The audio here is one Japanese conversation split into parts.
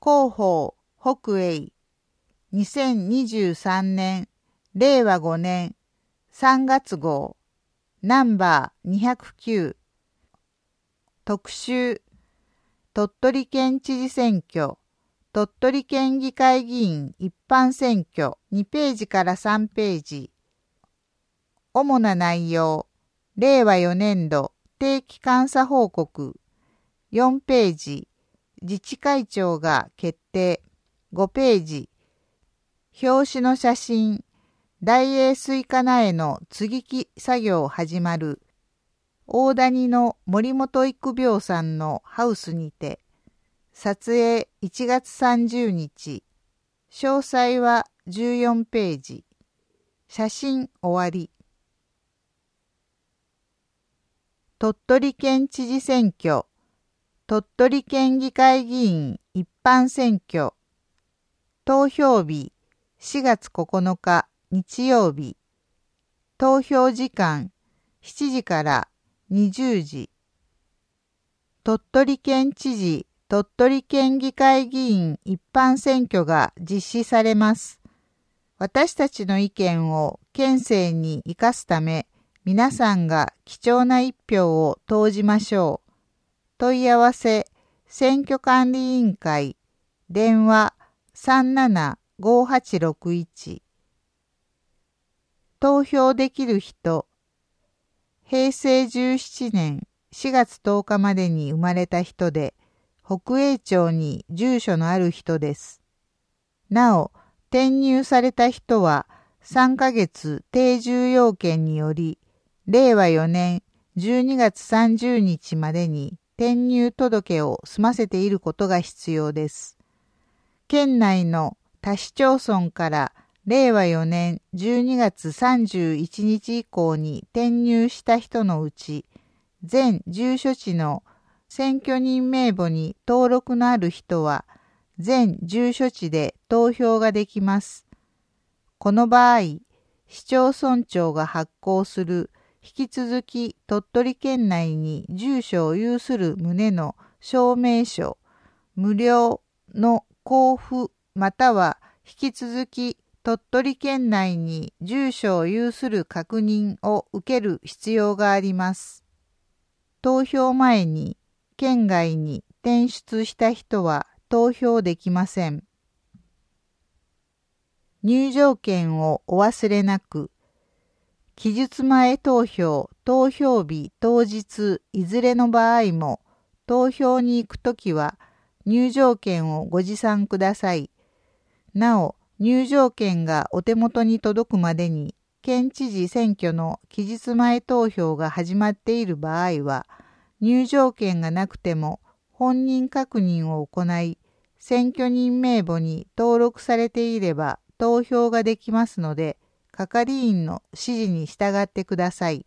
広報北栄2023年令和5年3月号ナンバー209特集鳥取県知事選挙鳥取県議会議員一般選挙2ページから3ページ主な内容令和4年度定期監査報告4ページ自治会長が決定5ページ表紙の写真大栄水かなへの接ぎ木作業始まる大谷の森本育苗さんのハウスにて撮影1月30日詳細は14ページ写真終わり鳥取県知事選挙鳥取県議会議員一般選挙投票日4月9日日曜日投票時間7時から20時鳥取県知事鳥取県議会議員一般選挙が実施されます。私たちの意見を県政に生かすため皆さんが貴重な一票を投じましょう。問い合わせ選挙管理委員会電話375861投票できる人平成17年4月10日までに生まれた人で北栄町に住所のある人です。なお転入された人は3ヶ月定住要件により令和4年12月30日までに転入届を済ませていることが必要です。県内の他市町村から令和4年12月31日以降に転入した人のうち、全住所地の選挙人名簿に登録のある人は、全住所地で投票ができます。この場合、市町村長が発行する引き続き鳥取県内に住所を有する旨の証明書、無料の交付または引き続き鳥取県内に住所を有する確認を受ける必要があります。投票前に県外に転出した人は投票できません。入場券をお忘れなく。期日前投票、投票日当日いずれの場合も投票に行くときは入場券をご持参ください。なお、入場券がお手元に届くまでに県知事選挙の期日前投票が始まっている場合は入場券がなくても本人確認を行い選挙人名簿に登録されていれば投票ができますので係員の指示に従ってください。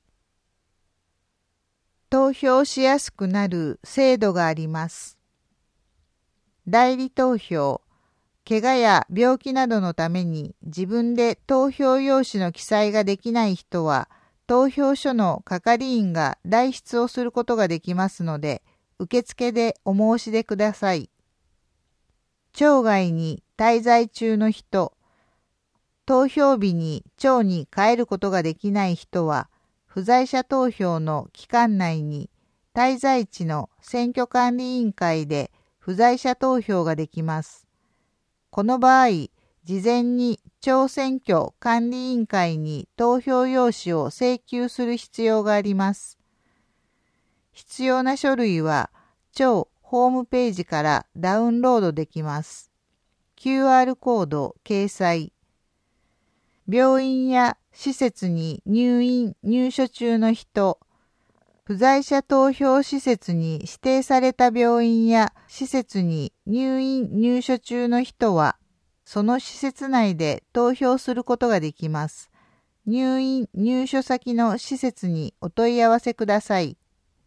投票しやすくなる制度があります。代理投票、怪我や病気などのために自分で投票用紙の記載ができない人は、投票所の係員が代筆をすることができますので、受付でお申し出ください。町外に滞在中の人、投票日に町に帰ることができない人は、不在者投票の期間内に滞在地の選挙管理委員会で不在者投票ができます。この場合、事前に町選挙管理委員会に投票用紙を請求する必要があります。必要な書類は町ホームページからダウンロードできます。QR コード掲載。病院や施設に入所中の人、不在者投票施設に指定された病院や施設に入所中の人は、その施設内で投票することができます。入所先の施設にお問い合わせください。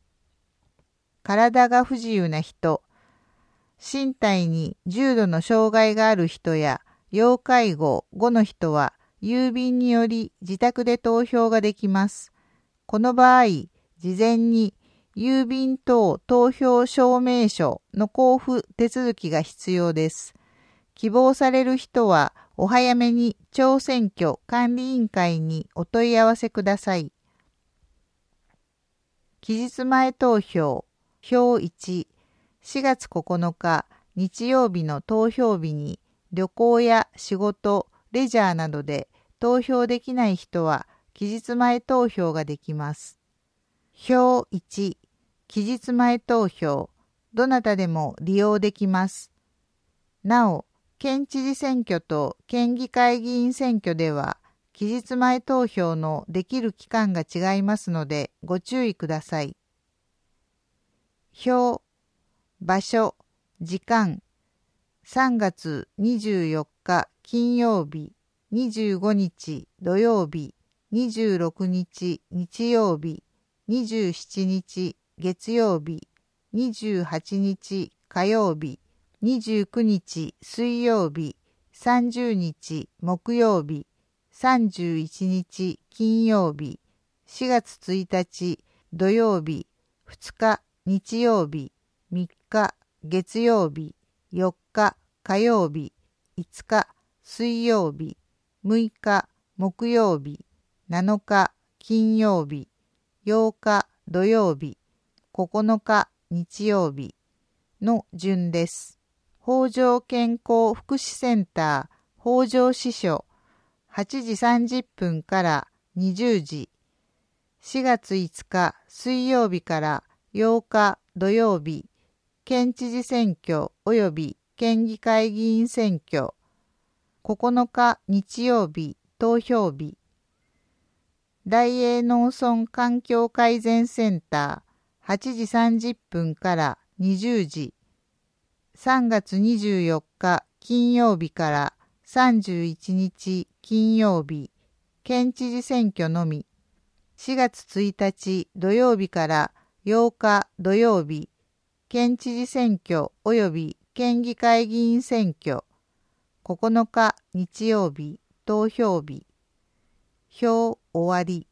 体が不自由な人、身体に重度の障害がある人や要介護5の人は、郵便により自宅で投票ができます。この場合、事前に郵便等投票証明書の交付手続きが必要です。希望される人はお早めに町選挙管理委員会にお問い合わせください。期日前投票表1、4月9日日曜日の投票日に旅行や仕事、レジャーなどで投票できない人は期日前投票ができます。表1、期日前投票、どなたでも利用できます。なお、県知事選挙と県議会議員選挙では、期日前投票のできる期間が違いますのでご注意ください。表、場所、時間、3月24日金曜日、25日土曜日、26日日曜日、27日月曜日、28日火曜日、29日水曜日、30日木曜日、31日金曜日、4月1日土曜日、2日日曜日、3日月曜日、4日火曜日、5日水曜日、6日木曜日、7日金曜日、8日土曜日、9日日曜日の順です。北条健康福祉センター北条支所8時30分から20時、4月5日水曜日から8日土曜日、県知事選挙及び県議会議員選挙、9日日曜日投票日、大営農村環境改善センター8時30分から20時、3月24日金曜日から31日金曜日、県知事選挙のみ、4月1日土曜日から8日土曜日、県知事選挙及び県議会議員選挙、9日日曜日投票日。表終わり。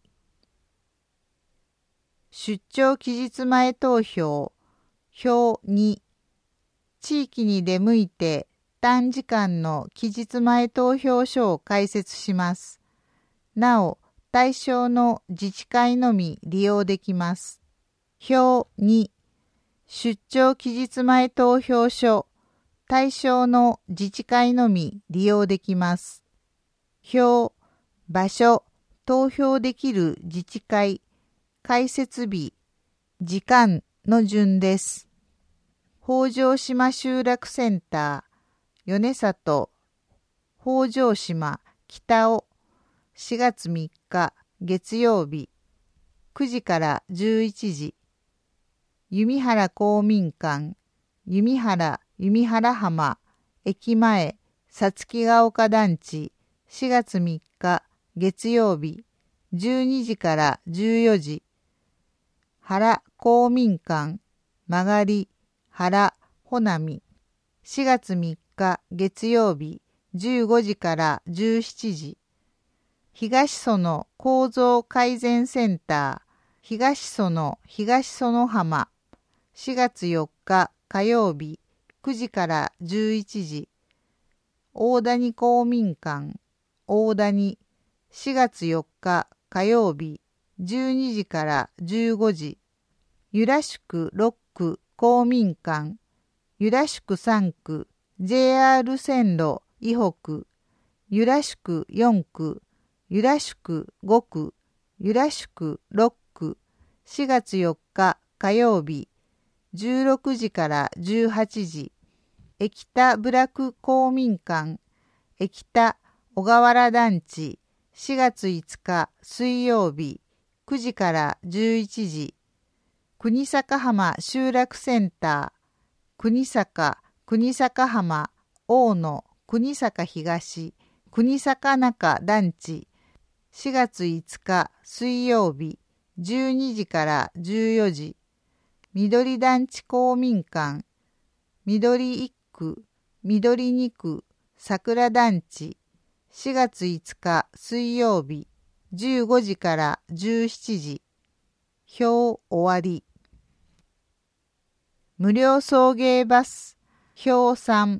出張期日前投票表2、地域に出向いて短時間の期日前投票所を開設します。なお、対象の自治会のみ利用できます。表2、出張期日前投票所、対象の自治会のみ利用できます。表、場所、投票できる自治会、開設日、時間の順です。北条島集落センター、米里、北条島、北尾、4月3日、月曜日、9時から11時、弓原公民館、弓原浜、駅前、さつきが丘団地、4月3日、月曜日、12時から14時、原公民館、曲がり、原穂波、4月3日、月曜日、15時から17時、東園構造改善センター、東園浜、4月4日火曜日、9時から11時、大谷公民館、大谷、4月4日火曜日、12時から15時、由良宿6区公民館、由良宿3区、JR 線路以北、由良宿4区、由良宿5区、由良宿6区、4月4日火曜日、16時から18時、駅田部落公民館、駅田小河原団地、4月5日水曜日、9時から11時、国坂浜集落センター、国坂浜、大野、国坂東、国坂中団地、4月5日水曜日、12時から14時、緑団地公民館、緑1区、緑2区、桜団地、4月5日水曜日、15時から17時、表終わり。 無料送迎バス表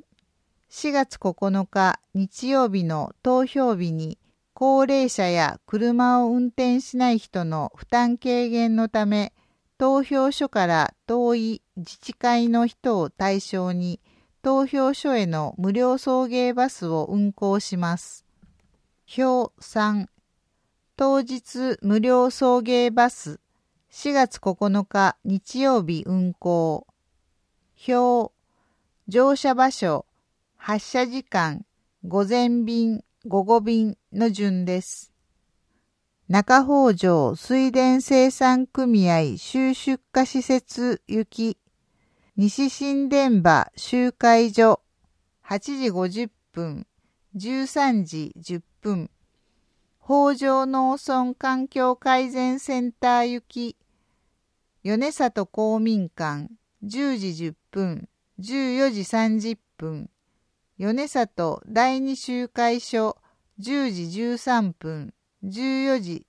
3、4月9日日曜日の投票日に高齢者や車を運転しない人の負担軽減のため、投票所から遠い自治会の人を対象に投票所への無料送迎バスを運行します。表3、当日無料送迎バス4月9日日曜日運行。表、乗車場所、発車時間、午前便、午後便の順です。中北条水田生産組合収出荷施設行き、西新田場集会所、8時50分、13時10分、北条農村環境改善センター行き、米里公民館、10時10分、14時30分、米里第二集会所、10時13分、14時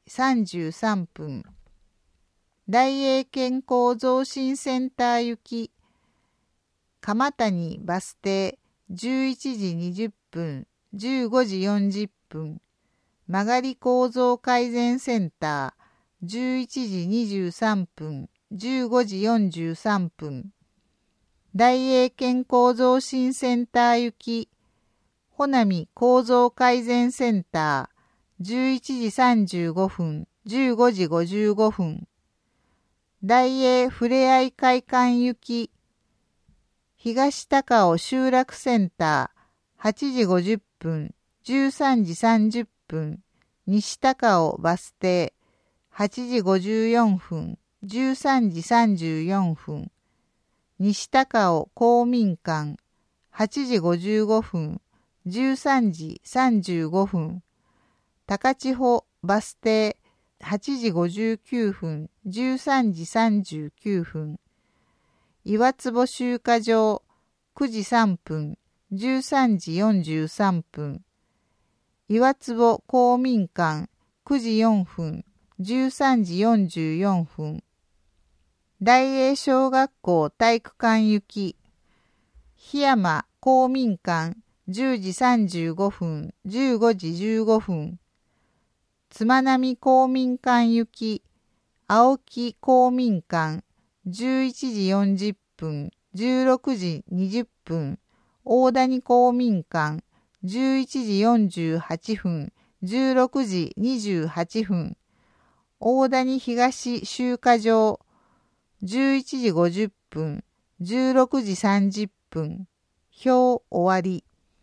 33分。大英健康増進センター行き、蒲谷バス停、11時20分、15時40分。曲がり構造改善センター、11時23分、15時43分。大英健康増進センター行き、穂波構造改善センター、11時35分、15時55分。大英ふれあい会館行き、東高尾集落センター、8時50分、13時30分。西高尾バス停、8時54分、13時34分。西高尾公民館、8時55分、13時35分。高千穂バス停、8時59分、13時39分。岩坪集荷場、9時3分、13時43分。岩坪公民館、9時4分、13時44分。大英小学校体育館行き、檜山公民館、10時35分、15時15分。つまなみ公民館行き、青木公民館、11時40分、16時20分。大谷公民館、11時48分、16時28分。大谷東集荷場、11時50分、16時30分。表終わり。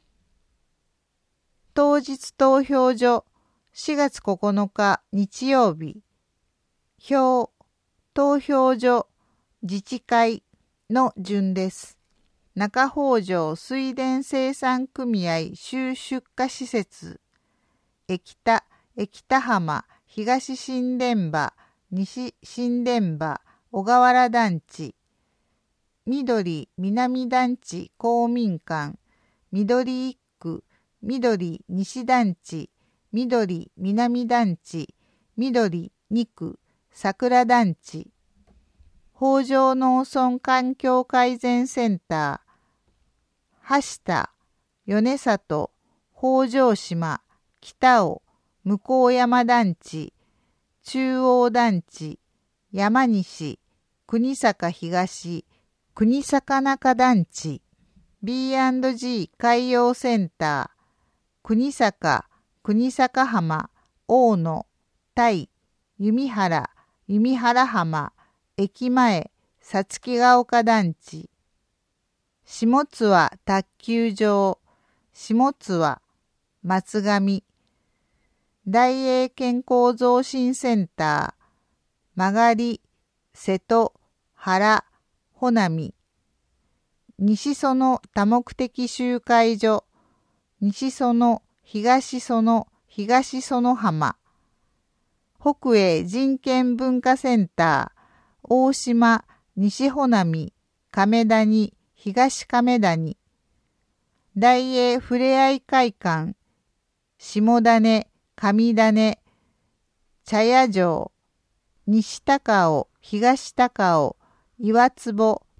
当日投票所、4月9日日曜日。表、投票所、自治会の順です。中北条水田生産組合収出荷施設、駅田浜、東新田場、西新田場、小河原団地、緑南団地公民館、緑一区、緑西団地、緑南団地、緑二区、桜団地、北条農村環境改善センター、橋田、米里、北条島、北尾、向山団地、中央団地、山西、国坂東、国坂中団地、B&G 海洋センター、国坂、国坂浜、大野、田弓原、弓原浜、駅前、さつきが丘団地、下津和卓球場、下津和、松上、大英健康増進センター、曲がり、瀬戸、原、穂波、西園多目的集会所、西園、東園、東園浜、北栄人権文化センター、大島、西穂波、亀谷、東亀谷、大英ふれあい会館、下種、上種、茶屋城、西高尾、東高尾、岩坪、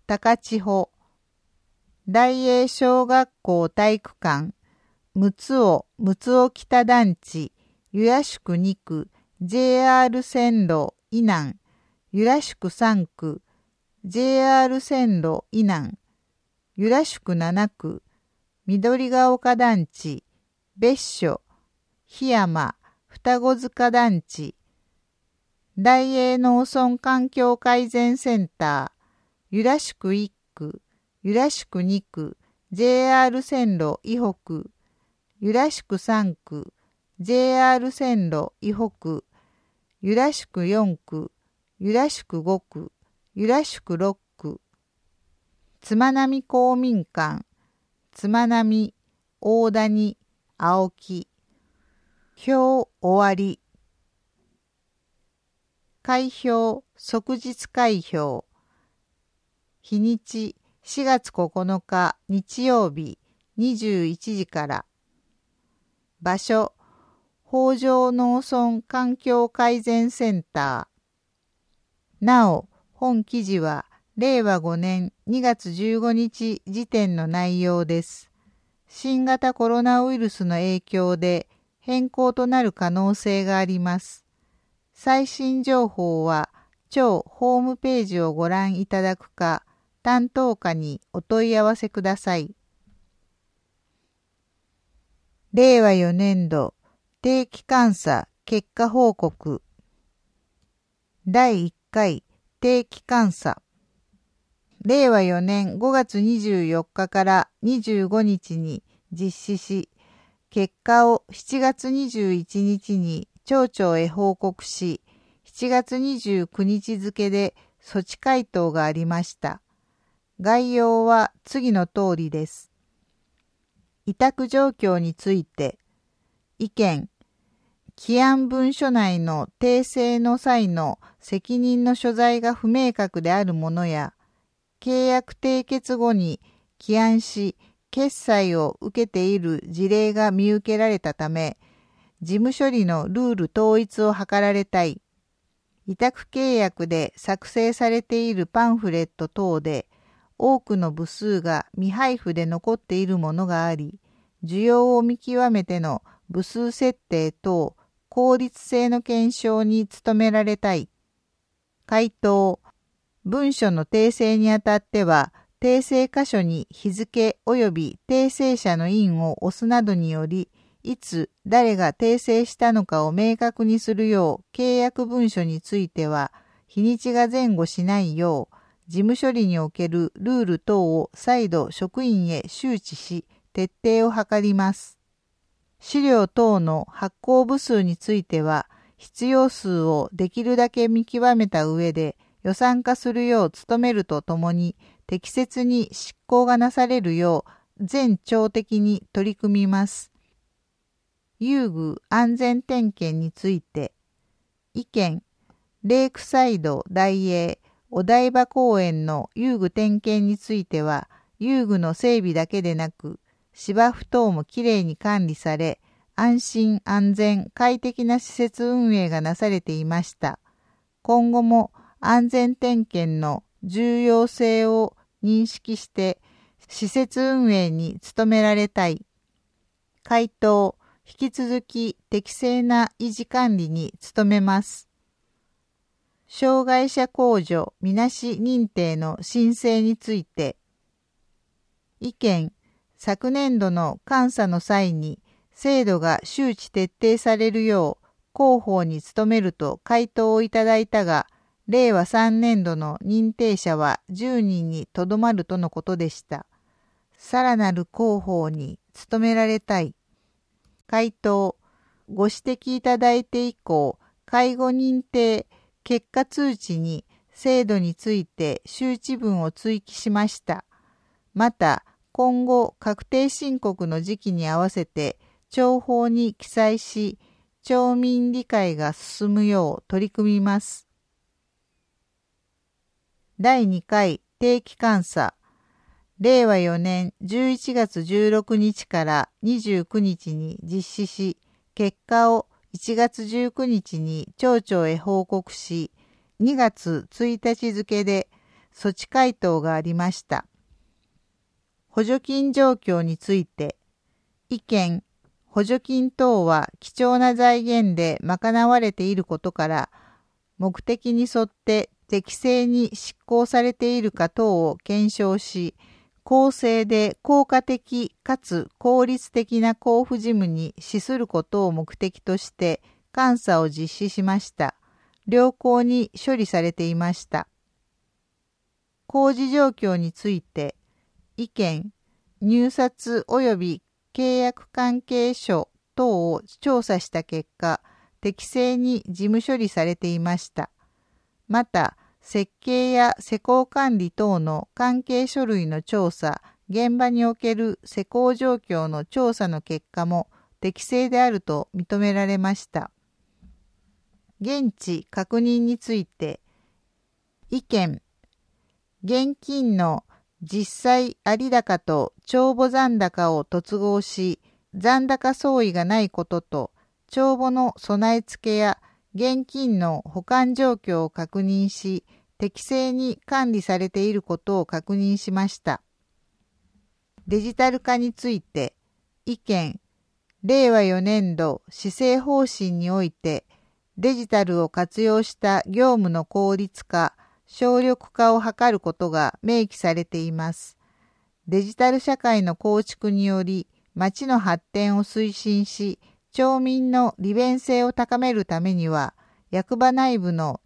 高千穂、大英小学校体育館、陸奥北団地、湯屋宿2区、JR 線路以南、湯屋宿3区、JR 線路以南、湯屋宿7区、緑が丘団地、別所、檜山、双子塚団地、大英農村環境改善センター、湯屋宿1区、湯屋宿2区、JR 線路以北、湯屋宿3区、JR 線路以北、湯屋宿4区、湯屋宿5区、湯屋宿6区、つまなみ公民館、つまなみ、大谷、青木、表終わり、開票、即日開票、日にち4月9日日曜日21時から、場所、北条農村環境改善センター。なお、本記事は令和5年2月15日時点の内容です。新型コロナウイルスの影響で変更となる可能性があります。最新情報は庁ホームページをご覧いただくか、担当課にお問い合わせください。令和4年度定期監査結果報告。第1回定期監査。令和4年5月24日から25日に実施し、結果を7月21日に町長へ報告し、7月29日付で措置回答がありました。概要は次の通りです。委託状況について、意見、起案文書内の訂正の際の責任の所在が不明確であるものや、契約締結後に起案し、決裁を受けている事例が見受けられたため、事務処理のルール統一を図られたい。委託契約で作成されているパンフレット等で、多くの部数が未配布で残っているものがあり、需要を見極めての部数設定等効率性の検証に努められたい。回答、文書の訂正にあたっては、訂正箇所に日付及び訂正者の印を押すなどにより、いつ誰が訂正したのかを明確にするよう契約文書については、日にちが前後しないよう、事務処理におけるルール等を再度職員へ周知し、徹底を図ります。資料等の発行部数については、必要数をできるだけ見極めた上で予算化するよう努めるとともに、適切に執行がなされるよう全庁的に取り組みます。遊具安全点検について、意見、レイクサイド大英お台場公園の遊具点検については、遊具の整備だけでなく、芝生等もきれいに管理され、安心安全快適な施設運営がなされていました。今後も安全点検の重要性を認識して、施設運営に努められたい。回答、引き続き適正な維持管理に努めます。障害者控除みなし認定の申請について、意見、昨年度の監査の際に制度が周知徹底されるよう広報に努めると回答をいただいたが、令和3年度の認定者は10人にとどまるとのことでした。さらなる広報に努められたい。回答、ご指摘いただいて以降、介護認定結果通知に制度について周知文を追記しました。また、今後確定申告の時期に合わせて庁法に記載し、町民理解が進むよう取り組みます。第2回定期監査。令和4年11月16日から29日に実施し、結果を1月19日に町長へ報告し、2月1日付で措置回答がありました。補助金状況について、意見、補助金等は貴重な財源で賄われていることから、目的に沿って適正に執行されているか等を検証し、公正で効果的かつ効率的な交付事務に資することを目的として監査を実施しました。良好に処理されていました。工事状況について、意見、入札及び契約関係書等を調査した結果、適正に事務処理されていました。また、設計や施工管理等の関係書類の調査、現場における施工状況の調査の結果も適正であると認められました。現地確認について、意見、現金の実際有高と帳簿残高を突合し、残高相違がないことと、帳簿の備え付けや現金の保管状況を確認し、適正に管理されていることを確認しました。デジタル化について、意見、令和4年度施政方針において、デジタルを活用した業務の効率化、省力化を図ることが明記されています。デジタル社会の構築により、町の発展を推進し、町民の利便性を高めるためには、役場内部の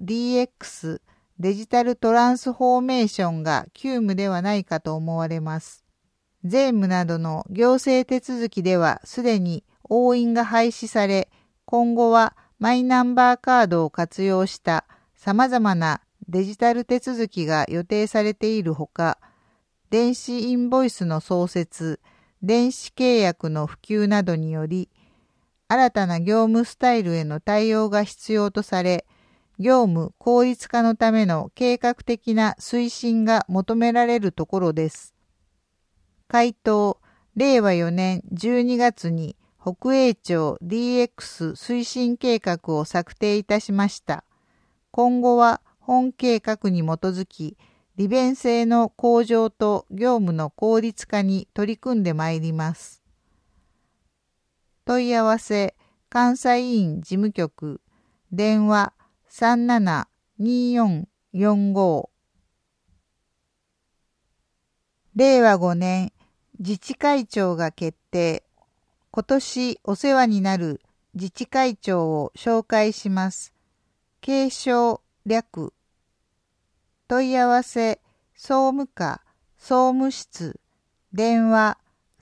DX、デジタルトランスフォーメーションが急務ではないかと思われます。税務などの行政手続きではすでに押印が廃止され、今後はマイナンバーカードを活用した様々なデジタル手続きが予定されているほか、電子インボイスの創設、電子契約の普及などにより、新たな業務スタイルへの対応が必要とされ、業務効率化のための計画的な推進が求められるところです。回答、令和4年12月に北栄町 DX 推進計画を策定いたしました。今後は本計画に基づき、利便性の向上と業務の効率化に取り組んでまいります。問い合わせ、監査委員事務局、電話372445。令和5年自治会長が決定。今年お世話になる自治会長を紹介します。継承略。問い合わせ、総務課、総務室、電話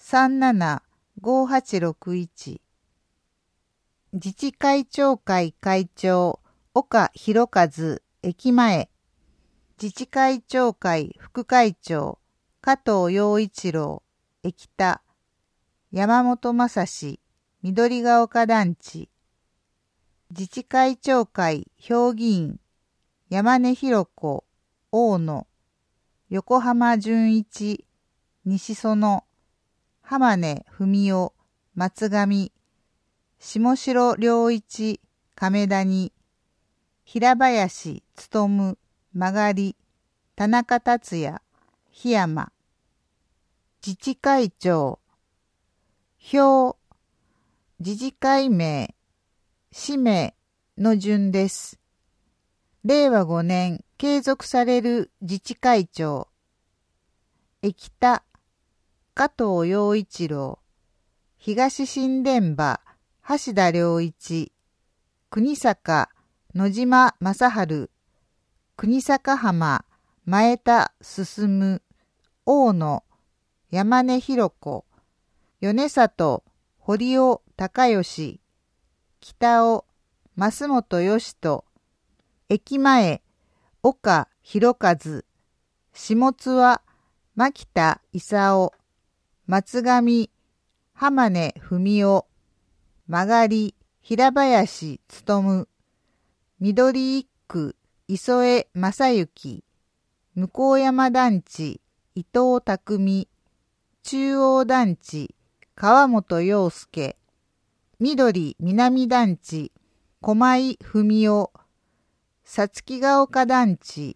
375861。自治会長会会長、岡弘和、駅前。自治会長会副会長、加藤陽一郎、駅田。山本正史、緑が丘団地。自治会長会評議員、山根弘子、大野。横浜純一、西園。浜根文夫、松上。下城良一、亀谷。平林勉、曲がり。田中達也、檜山。自治会長。表、自治会名、氏名の順です。令和5年継続される自治会長。駅田、加藤陽一郎。東新田場、橋田良一。国坂、野島正春。国坂浜、前田進。大野、山根弘子。米里、堀尾隆義。北尾、増本義人。駅前、岡弘和。下津は、牧田勲。松上、浜根文夫。曲がり、平林勉。緑一区、磯江正幸。向山団地、伊藤匠。中央団地、川本洋介。緑南団地、駒井文夫。さつきが丘団地、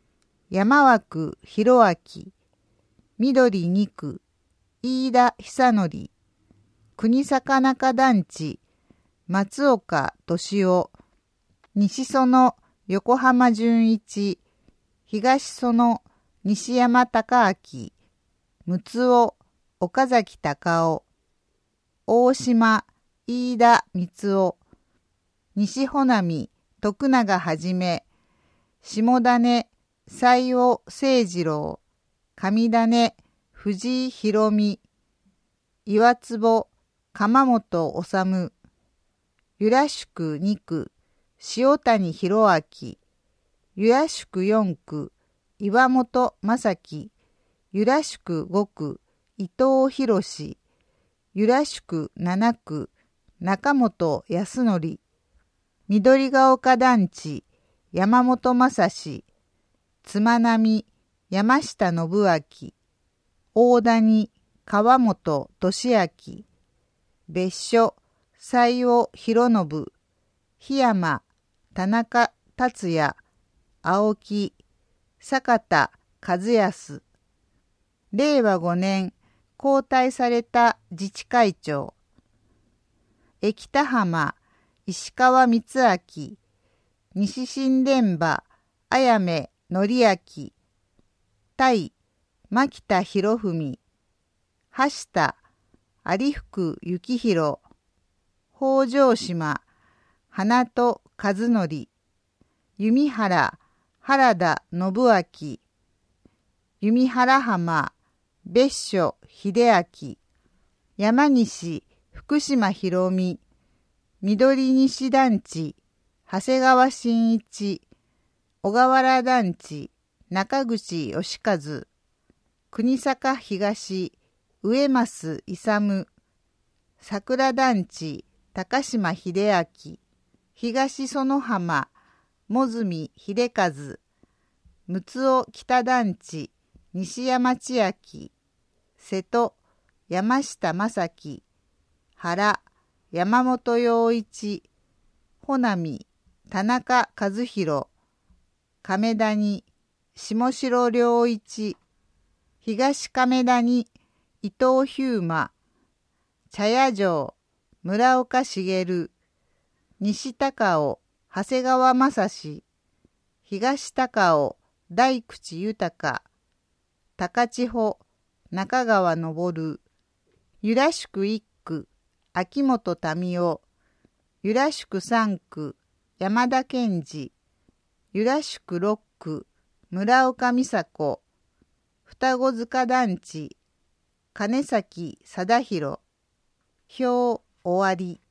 山枠弘明、緑2区、飯田久則、国坂中団地、松岡俊夫、西園横浜純一、東園西山隆明、六尾岡崎隆夫、大島飯田光夫、西穂波徳永はじめ、下種西尾誠二郎、上種藤井博美、岩坪鎌本治、由良宿2区塩谷博明、由良宿4区岩本正樹、由良宿5区伊藤博士、由良宿7区中本康則、緑が丘団地山本正史、妻並山下信明、大谷川本俊明、別所西尾博信、檜山田中達也、青木坂田和康、令和5年交代された自治会長、駅田浜石川光明、西新田場綾目則明、対牧田博文、橋田有福幸宏、北条島花戸和則、弓原原田信明、弓原浜別所秀明、山西福島博美、緑西団地長谷川真一、小河原団地中口義和、国坂東上増勇、桜団地高島秀明、東園浜茂住秀和、六尾北団地西山千秋、瀬戸山下正樹、原山本陽一、穂波田中和弘、亀谷下城良一、東亀谷伊藤飛馬、茶屋城村岡茂、西高尾長谷川正史、東高尾大口豊、高千穂中川昇、由良宿1区秋元民夫、由良宿3区山田健二、由良宿6区村岡美佐子、双子塚団地金崎貞弘。表終わり。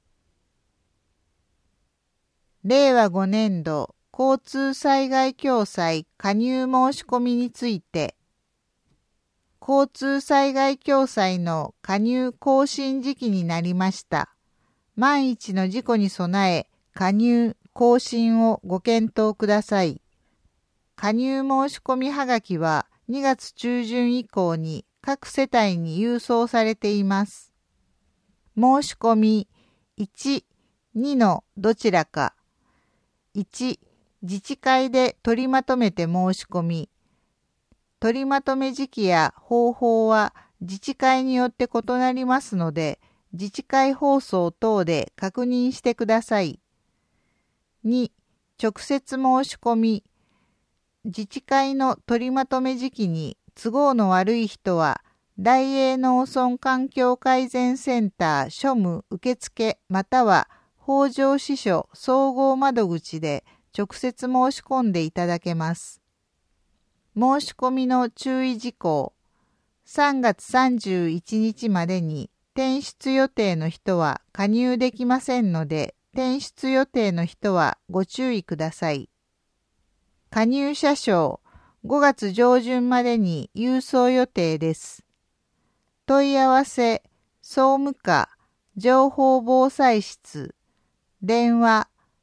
令和5年度交通災害共済加入申し込みについて、交通災害共済の加入更新時期になりました。万一の事故に備え、加入更新をご検討ください。加入申し込みはがきは2月中旬以降に各世帯に郵送されています。申し込み1、2のどちらか。1、自治会で取りまとめて申し込み。取りまとめ時期や方法は自治会によって異なりますので、自治会放送等で確認してください。2、直接申し込み。自治会の取りまとめ時期に都合の悪い人は、大営農村環境改善センター庶務受付または北条支所総合窓口で直接申し込んでいただけます。申し込みの注意事項。3月31日までに転出予定の人は加入できませんので、転出予定の人はご注意ください。加入者証、5月上旬までに郵送予定です。問い合わせ、総務課、情報防災室、電話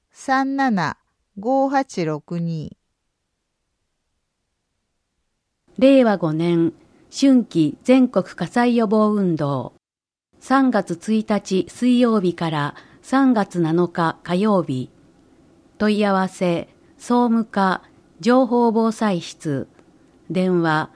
37-5862。 令和5年春季全国火災予防運動、3月1日水曜日から3月7日火曜日。問い合わせ、総務課、情報防災室、 電話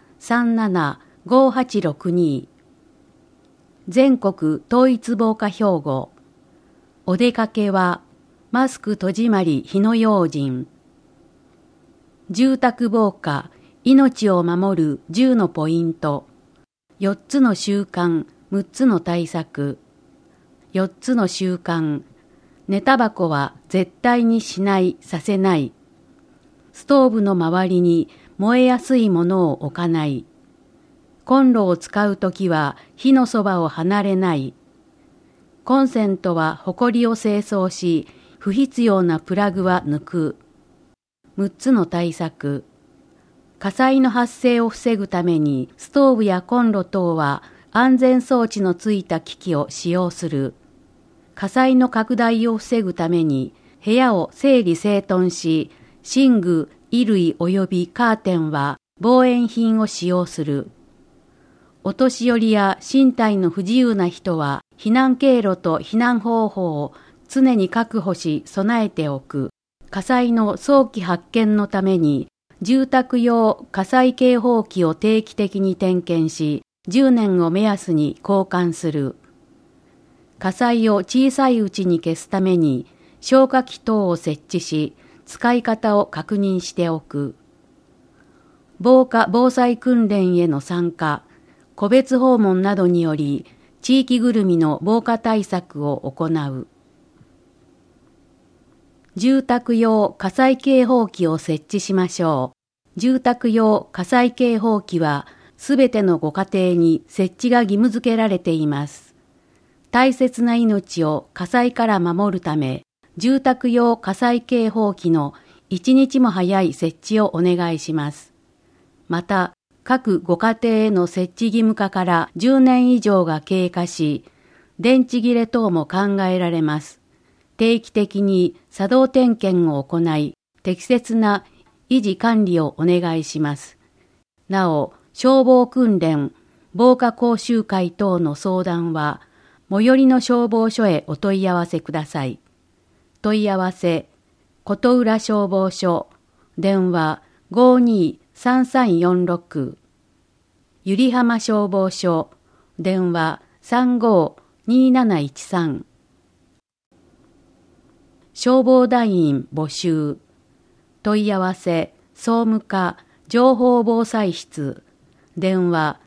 375862。全国統一防火標語。お出かけはマスク戸締まり火の用心。住宅防火、命を守る10のポイント。4つの習慣、6つの対策。4つの習慣。寝タバコは絶対にしない、させない。ストーブの周りに燃えやすいものを置かない。コンロを使うときは火のそばを離れない。コンセントはホコリを清掃し、不必要なプラグは抜く。6つの対策。火災の発生を防ぐためにストーブやコンロ等は安全装置のついた機器を使用する。火災の拡大を防ぐために部屋を整理整頓し、寝具、衣類及びカーテンは防煙品を使用する。お年寄りや身体の不自由な人は避難経路と避難方法を常に確保し備えておく。火災の早期発見のために住宅用火災警報器を定期的に点検し、10年を目安に交換する。火災を小さいうちに消すために消火器等を設置し、使い方を確認しておく。防火・防災訓練への参加、個別訪問などにより、地域ぐるみの防火対策を行う。住宅用火災警報器を設置しましょう。住宅用火災警報器はすべてのご家庭に設置が義務付けられています。大切な命を火災から守るため、住宅用火災警報器の1日も早い設置をお願いします。また、各ご家庭への設置義務化から10年以上が経過し、電池切れ等も考えられます。定期的に作動点検を行い、適切な維持管理をお願いします。なお、消防訓練、防火講習会等の相談は、最寄りの消防署へお問い合わせください。問い合わせ、琴浦消防署、電話523346、ゆりはま消防署、電話352713。消防団員募集。問い合わせ、総務課情報防災室。電話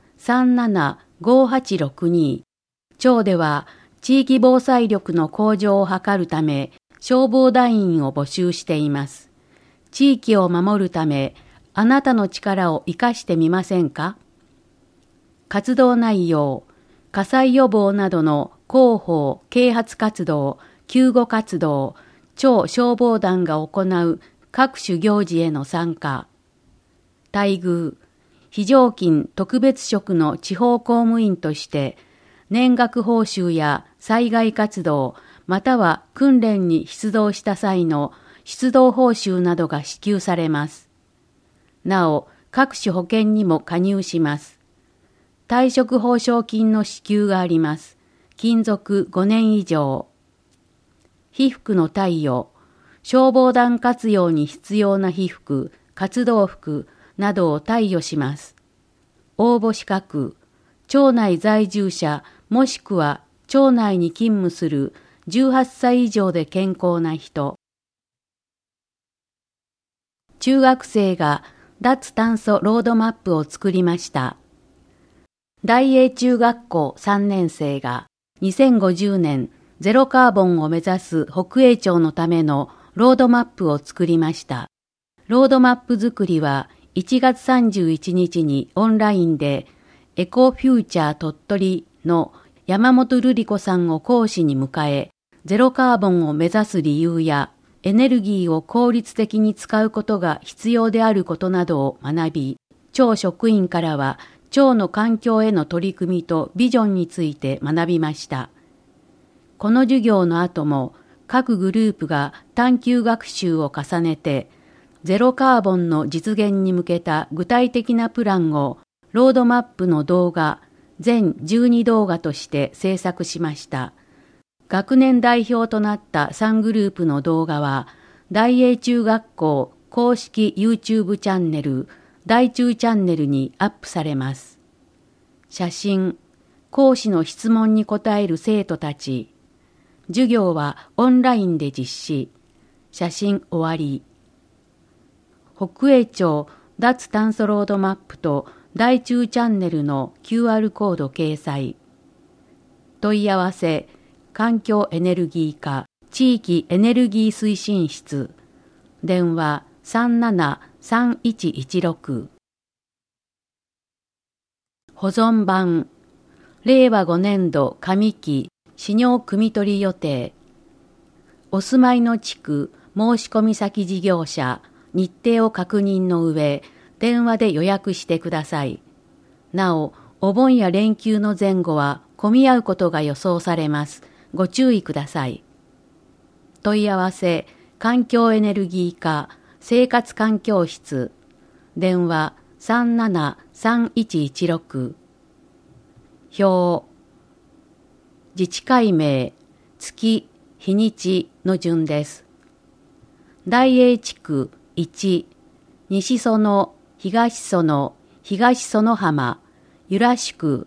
375862。町では地域防災力の向上を図るため、消防団員を募集しています。地域を守るため、あなたの力を生かしてみませんか？活動内容、火災予防などの広報・啓発活動、救護活動、町消防団が行う各種行事への参加。待遇、非常勤特別職の地方公務員として、年額報酬や災害活動、または訓練に出動した際の出動報酬などが支給されます。なお、各種保険にも加入します。退職報奨金の支給があります。勤続5年以上。被服の貸与、消防団活用に必要な被服、活動服などを貸与します。応募資格、町内在住者もしくは町内に勤務する18歳以上で健康な人。中学生が脱炭素ロードマップを作りました。大英中学校3年生が2050年ゼロカーボンを目指す北栄町のためのロードマップを作りました。ロードマップ作りは1月31日にオンラインでエコフューチャー鳥取の山本瑠璃子さんを講師に迎え、ゼロカーボンを目指す理由やエネルギーを効率的に使うことが必要であることなどを学び、町職員からは町の環境への取り組みとビジョンについて学びました。この授業の後も各グループが探究学習を重ねて、ゼロカーボンの実現に向けた具体的なプランをロードマップの動画、全12動画として制作しました。学年代表となった3グループの動画は、大英中学校公式 YouTube チャンネル、 大中チャンネルにアップされます。写真、講師の質問に答える生徒たち。授業はオンラインで実施。写真終わり。北栄町脱炭素ロードマップと大中チャンネルの QR コード掲載。問い合わせ、環境エネルギー課地域エネルギー推進室。電話373116。保存版。令和5年度上期使用汲み取り予定。お住まいの地区申込先事業者日程を確認の上、電話で予約してください。なお、お盆や連休の前後は混み合うことが予想されます。ご注意ください。問い合わせ、環境エネルギー課生活環境室。電話373116。表。自治会名、月、日にちの順です。大栄地区1、西園、東園、東園浜、由良宿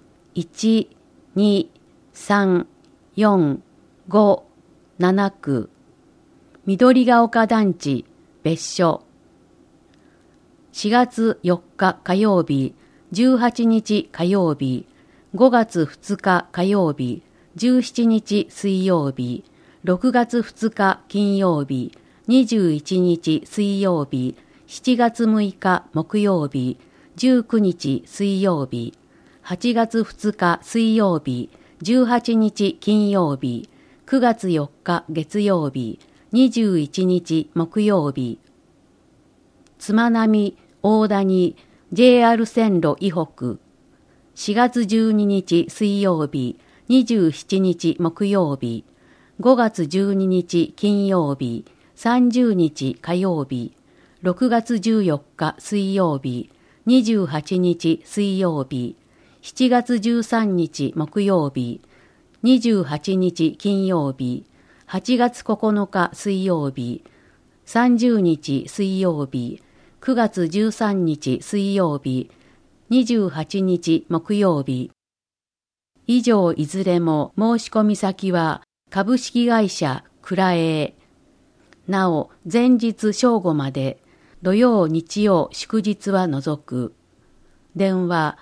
1、2、3、4、5、7区、緑が丘団地、別所。4月4日火曜日、18日火曜日、5月2日火曜日、17日水曜日、6月2日金曜日、21日水曜日、7月6日木曜日、19日水曜日、8月2日水曜日、18日金曜日、9月4日月曜日、21日木曜日。つまなみ、大谷、JR 線路以北。4月12日水曜日、27日木曜日、5月12日金曜日、30日火曜日、6月14日水曜日、28日水曜日、7月13日木曜日、28日金曜日、8月9日水曜日、30日水曜日、9月13日水曜日、28日木曜日。以上いずれも申し込み先は株式会社蔵営。なお前日正午まで、土曜日曜祝日は除く。電話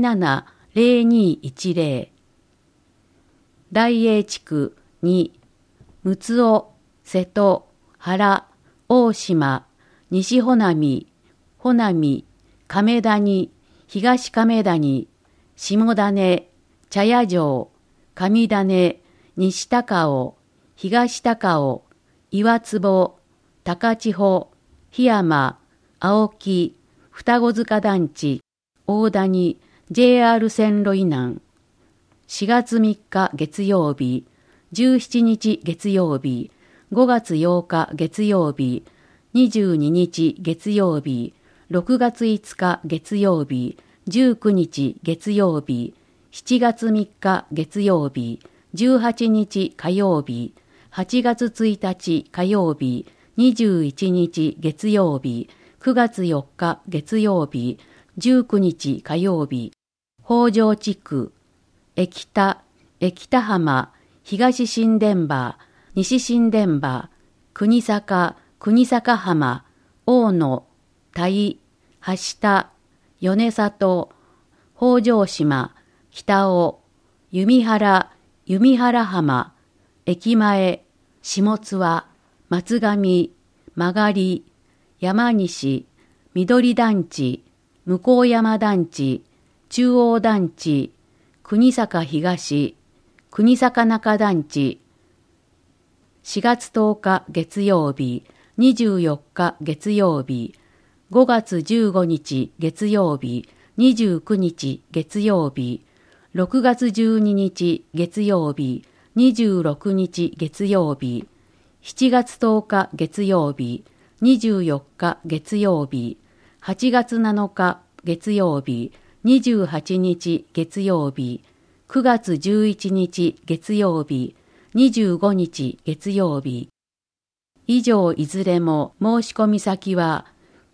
270210。大栄地区2、陸奥、瀬戸、原、大島、西穂波、穂波、亀谷、東亀谷、下種、茶屋城、上種、西高尾、東高尾、岩坪、高千穂、檜山、青木、双子塚団地、大谷、JR 線路以南。4月3日月曜日、17日月曜日、5月8日月曜日、22日月曜日、6月5日月曜日、19日月曜日、7月3日月曜日、18日火曜日、8月1日火曜日、21日月曜日、9月4日月曜日、19日火曜日。北条地区、駅田、駅田浜、東新田場、西新田場、国坂、国坂浜、大野、田橋田、米里、北条島、北尾、弓原、弓原浜、駅前、下津和、松上、曲張、山西、緑団地、向山団地、中央団地、国坂東、国坂中団地。4月10日月曜日、24日月曜日、5月15日月曜日、29日月曜日、6月12日月曜日、26日月曜日、7月10日月曜日、24日月曜日、8月7日月曜日、28日月曜日、9月11日月曜日、25日月曜日。以上いずれも申し込み先は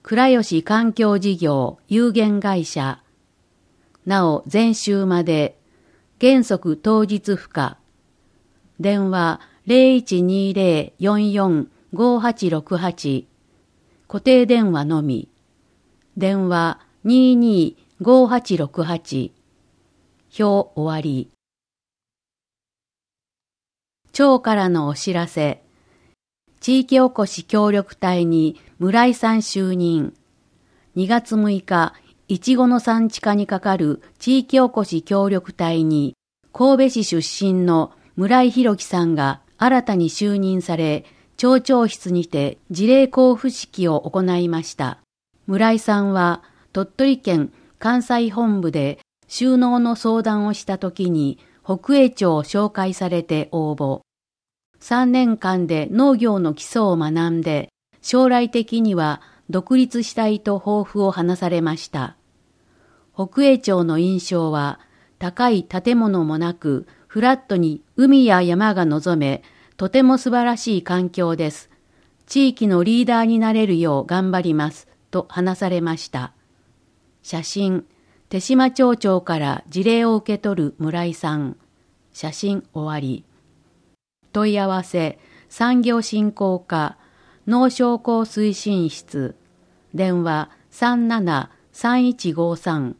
倉吉環境事業有限会社。なお前週まで原則当日付加。電話0120-445868。固定電話のみ。電話225868。表終わり。町からのお知らせ。地域おこし協力隊に村井さん就任。2月6日、いちごの産地化にかかる地域おこし協力隊に神戸市出身の村井弘樹さんが新たに就任され、町長室にて辞令交付式を行いました。村井さんは鳥取県関西本部で就農の相談をしたときに北栄町を紹介されて応募。3年間で農業の基礎を学んで、将来的には独立したいと抱負を話されました。北栄町の印象は、高い建物もなく、フラットに海や山が望め、とても素晴らしい環境です。地域のリーダーになれるよう頑張ります、と話されました。写真、手島町長から辞令を受け取る村井さん。写真終わり。問い合わせ、産業振興課、農商工推進室、電話37-3153。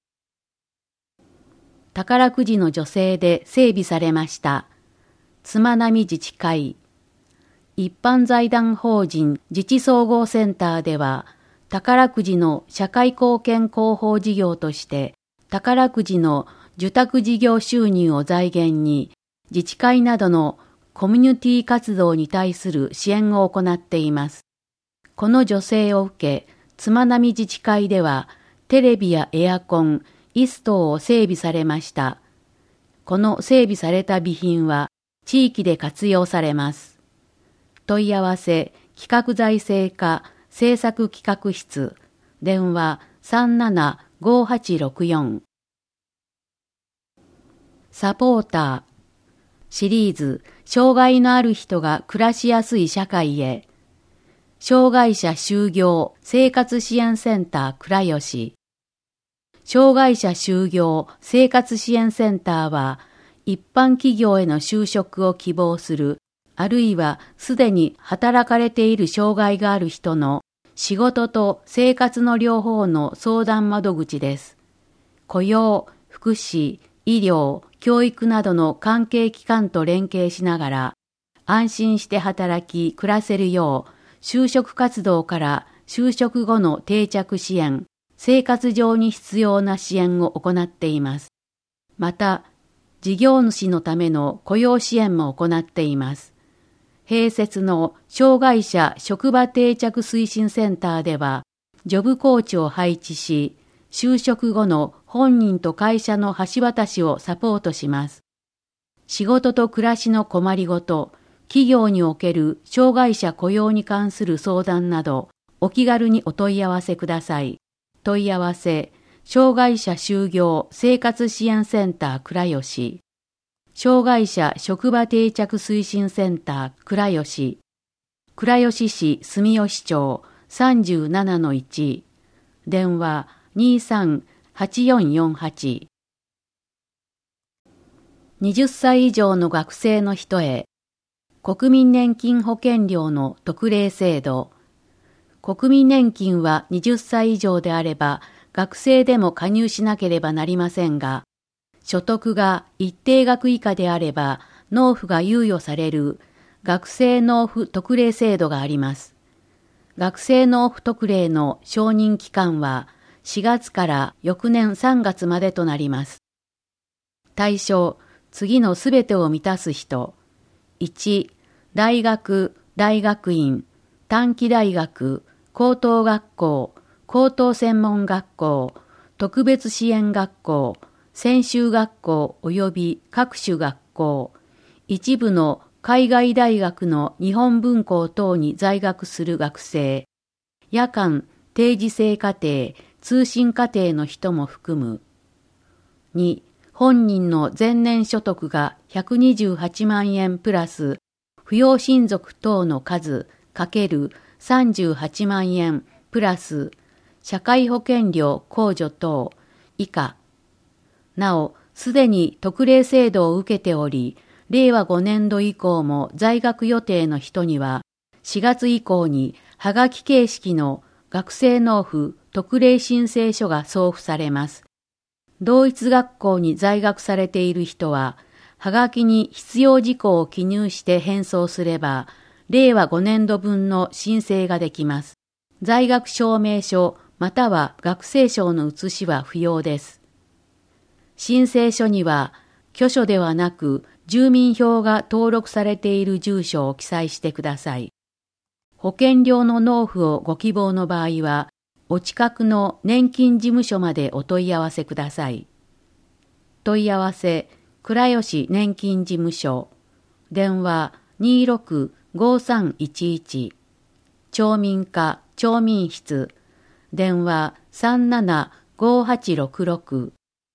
宝くじの助成で整備されました。妻並自治会。一般財団法人自治総合センターでは、宝くじの社会貢献広報事業として、宝くじの受託事業収入を財源に、自治会などのコミュニティ活動に対する支援を行っています。この助成を受け、妻並自治会では、テレビやエアコン、椅子等を整備されました。この整備された備品は、地域で活用されます。問い合わせ、企画財政課、政策企画室、電話375864。サポーター、シリーズ、障害のある人が暮らしやすい社会へ。障害者就業生活支援センター倉吉。障害者就業生活支援センターは、一般企業への就職を希望する、あるいはすでに働かれている障害がある人の仕事と生活の両方の相談窓口です。雇用、福祉、医療、教育などの関係機関と連携しながら、安心して働き、暮らせるよう、就職活動から就職後の定着支援、生活上に必要な支援を行っています。また、事業主のための雇用支援も行っています。併設の障害者職場定着推進センターでは、ジョブコーチを配置し、就職後の本人と会社の橋渡しをサポートします。仕事と暮らしの困りごと、企業における障害者雇用に関する相談など、お気軽にお問い合わせください。問い合わせ、障害者就業生活支援センター倉吉。障害者職場定着推進センター倉吉。倉吉市住吉町 37-1。電話23-8448。20歳以上の学生の人へ、国民年金保険料の特例制度。国民年金は20歳以上であれば、学生でも加入しなければなりませんが、所得が一定額以下であれば、納付が猶予される学生納付特例制度があります。学生納付特例の承認期間は、4月から翌年3月までとなります。対象、次のすべてを満たす人。1、大学、大学院、短期大学、高等学校、高等専門学校、特別支援学校、専修学校及び各種学校、一部の海外大学の日本文校等に在学する学生、夜間、定時制課程、通信課程の人も含む。2、本人の前年所得が128万円プラス、扶養親族等の数×38万円プラス社会保険料控除等以下。なお、すでに特例制度を受けており、令和5年度以降も在学予定の人には、4月以降にはがき形式の学生納付特例申請書が送付されます。同一学校に在学されている人は、はがきに必要事項を記入して返送すれば、令和5年度分の申請ができます。在学証明書または学生証の写しは不要です。申請書には、居所ではなく住民票が登録されている住所を記載してください。保険料の納付をご希望の場合は、お近くの年金事務所までお問い合わせください。問い合わせ、倉吉年金事務所、電話26-5311、町民課町民室、電話37-5866。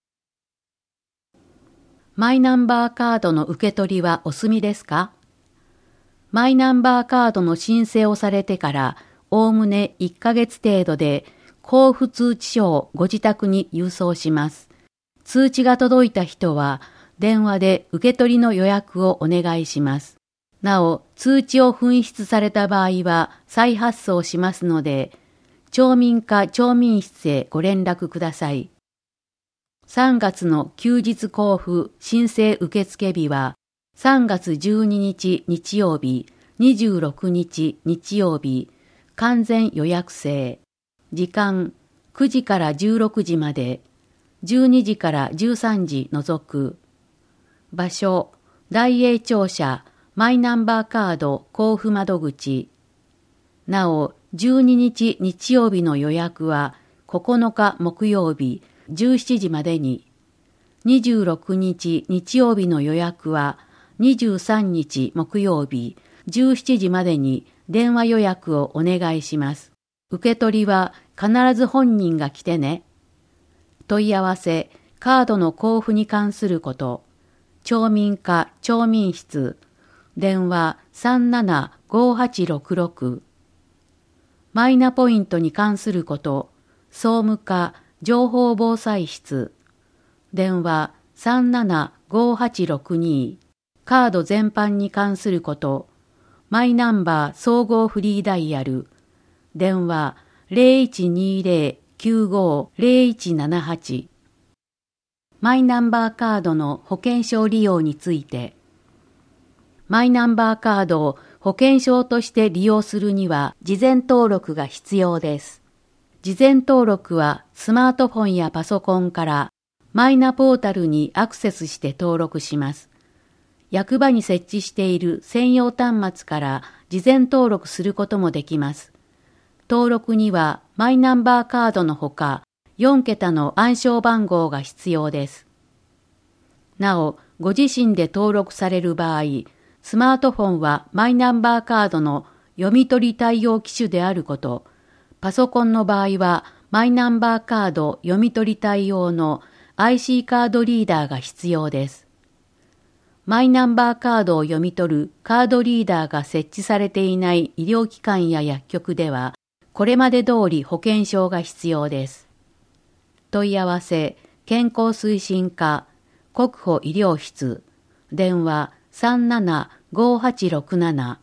マイナンバーカードの受け取りはお済みですか？マイナンバーカードの申請をされてから、おおむね1ヶ月程度で交付通知書をご自宅に郵送します。通知が届いた人は電話で受け取りの予約をお願いします。なお、通知を紛失された場合は再発送しますので、町民課町民室へご連絡ください。3月の休日交付申請受付日は3月12日日曜日、26日日曜日、完全予約制。時間9時から16時まで、12時から13時除く。場所、大栄庁舎マイナンバーカード交付窓口。なお、12日日曜日の予約は9日木曜日17時までに、26日日曜日の予約は23日木曜日17時までに電話予約をお願いします。受け取りは必ず本人が来てね。問い合わせ、カードの交付に関すること、町民課町民室、電話37-5866。マイナポイントに関すること、総務課情報防災室、電話37-5862。カード全般に関すること、マイナンバー総合フリーダイヤル、電話0120-95-0178。マイナンバーカードの保険証利用について、マイナンバーカードを保険証として利用するには事前登録が必要です。事前登録はスマートフォンやパソコンからマイナポータルにアクセスして登録します。役場に設置している専用端末から事前登録することもできます。登録にはマイナンバーカードのほか4桁の暗証番号が必要です。なお、ご自身で登録される場合、スマートフォンはマイナンバーカードの読み取り対応機種であること、パソコンの場合はマイナンバーカード読み取り対応の IC カードリーダーが必要です。マイナンバーカードを読み取るカードリーダーが設置されていない医療機関や薬局では、これまで通り保険証が必要です。問い合わせ、健康推進課、国保医療室、電話37-5867。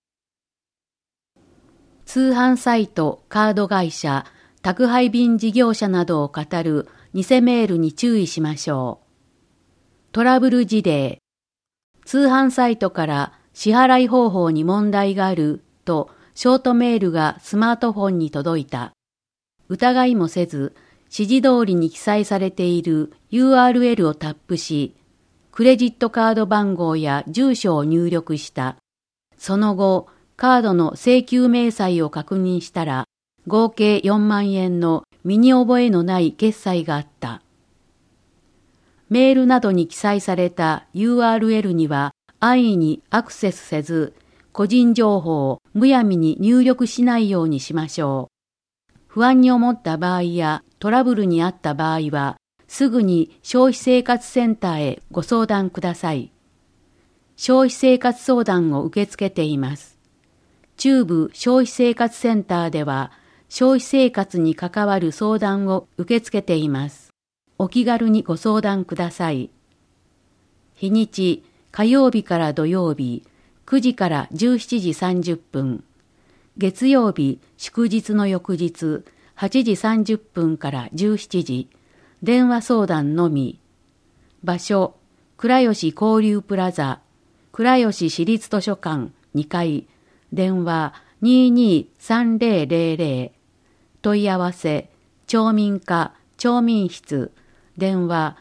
通販サイト、カード会社、宅配便事業者などを語る偽メールに注意しましょう。トラブル事例。通販サイトから支払い方法に問題があるとショートメールがスマートフォンに届いた。疑いもせず、指示通りに記載されている URL をタップし、クレジットカード番号や住所を入力した。その後、カードの請求明細を確認したら、合計4万円の身に覚えのない決済があった。メールなどに記載された URL には安易にアクセスせず、個人情報をむやみに入力しないようにしましょう。不安に思った場合やトラブルにあった場合は、すぐに消費生活センターへご相談ください。消費生活相談を受け付けています。中部消費生活センターでは、 消費生活に関わる相談を受け付けています。お気軽にご相談ください。日にち、火曜日から土曜日、9時から17時30分。月曜日、祝日の翌日、8時30分から17時。電話相談のみ。場所、倉吉交流プラザ、倉吉市立図書館2階。電話223000。問い合わせ、町民課、町民室。電話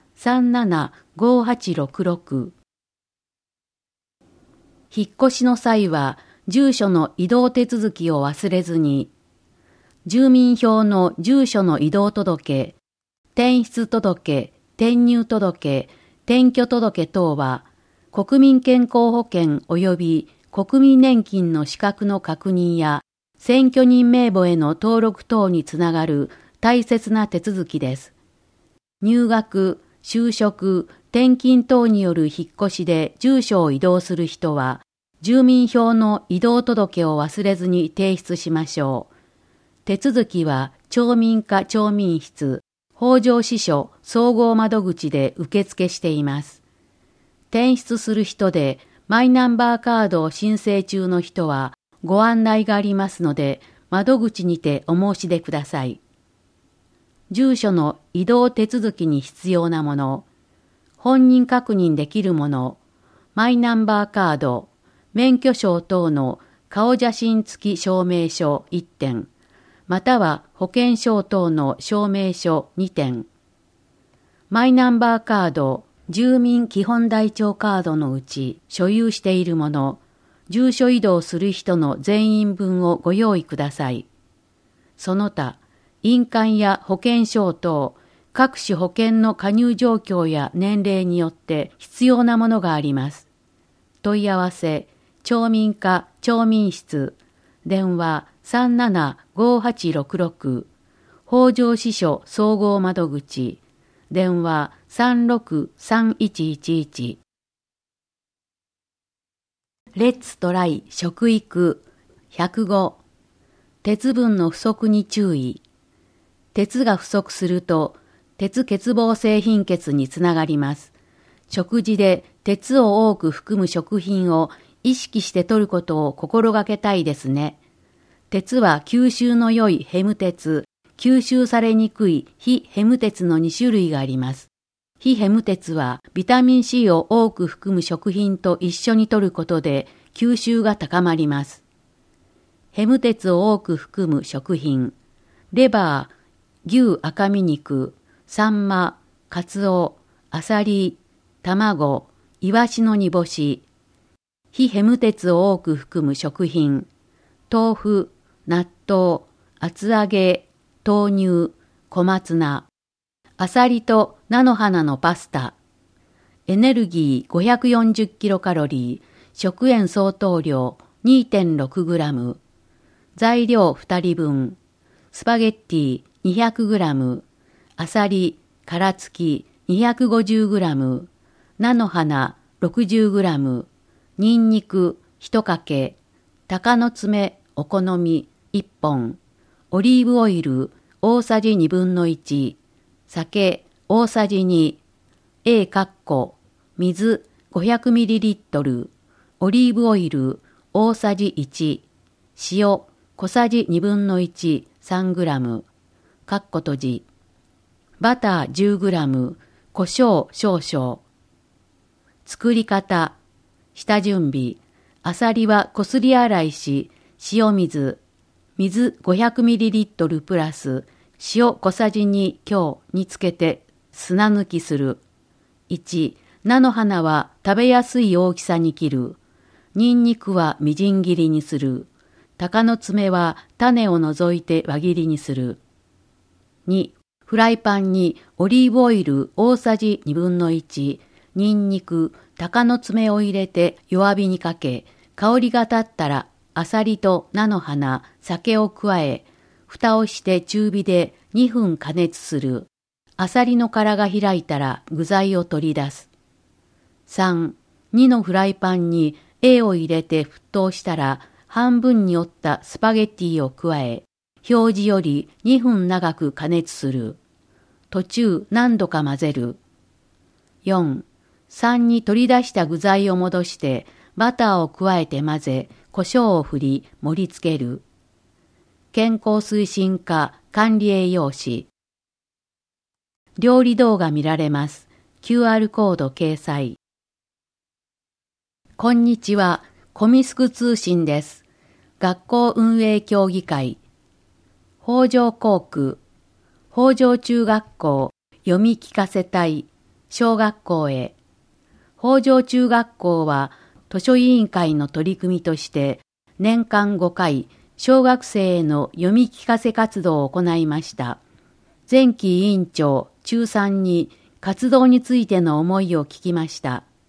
375866。引っ越しの際は、住所の移動手続きを忘れずに、住民票の住所の移動届、転出届、転入届、転居届等は、国民健康保険及び国民年金の資格の確認や、選挙人名簿への登録等につながる大切な手続きです。入学、就職、転勤等による引っ越しで住所を移動する人は、住民票の移動届を忘れずに提出しましょう。手続きは町民課町民室、北条支所総合窓口で受付しています。転出する人でマイナンバーカードを申請中の人はご案内がありますので、窓口にてお申し出ください。住所の移動手続きに必要なもの、本人確認できるもの、マイナンバーカード、免許証等の顔写真付き証明書1点、または保険証等の証明書2点。マイナンバーカード、住民基本台帳カードのうち所有しているもの、住所移動する人の全員分をご用意ください。その他、印鑑や保険証等、各種保険の加入状況や年齢によって必要なものがあります。問い合わせ、町民課町民室、電話375866、北条支所総合窓口、電話363111。レッツトライ食育105。鉄分の不足に注意。鉄が不足すると、鉄欠乏性貧血につながります。食事で鉄を多く含む食品を意識して摂ることを心がけたいですね。鉄は吸収の良いヘム鉄、吸収されにくい非ヘム鉄の2種類があります。非ヘム鉄はビタミン C を多く含む食品と一緒に摂ることで吸収が高まります。ヘム鉄を多く含む食品、レバー、牛赤身肉、サンマ、カツオ、アサリ、卵、イワシの煮干し、非ヘム鉄を多く含む食品、豆腐、納豆、厚揚げ、豆乳、小松菜、アサリと菜の花のパスタ、エネルギー540キロカロリー、食塩相当量 2.6 グラム、材料2人分、スパゲッティ200グラム、アサリ、殻付き250グラム、菜の花60グラム、ニンニク1かけ、鷹の爪お好み1本、オリーブオイル大さじ2分の1、酒大さじ2、水500ml、オリーブオイル大さじ1、塩小さじ2分の1、3グラム、閉じ、バター10グラム、胡椒少々。作り方、下準備、アサリはこすり洗いし、塩水 500ml プラス、塩小さじ2強につけて砂抜きする。1、菜の花は食べやすい大きさに切る。ニンニクはみじん切りにする。鷹の爪は種を除いて輪切りにする。2、フライパンにオリーブオイル大さじ2分の1、ニンニク、鷹の爪を入れて弱火にかけ、香りが立ったらアサリと菜の花、酒を加え、蓋をして中火で2分加熱する。アサリの殻が開いたら具材を取り出す。3、2のフライパンにAを入れて沸騰したら半分に折ったスパゲッティを加え、 表示より2分長く加熱する。途中何度か混ぜる。4、3に取り出した具材を戻してバターを加えて混ぜ、胡椒を振り盛り付ける。健康推進課管理栄養士。料理動画見られます。QR コード掲載。こんにちは、コミスク通信です。学校運営協議会。北条校区、北条中学校読み聞かせ隊、小学校へ。北条中学校は図書委員会の取り組みとして年間5回小学生への読み聞かせ活動を行いました。前期委員長中3に活動についての思いを聞きました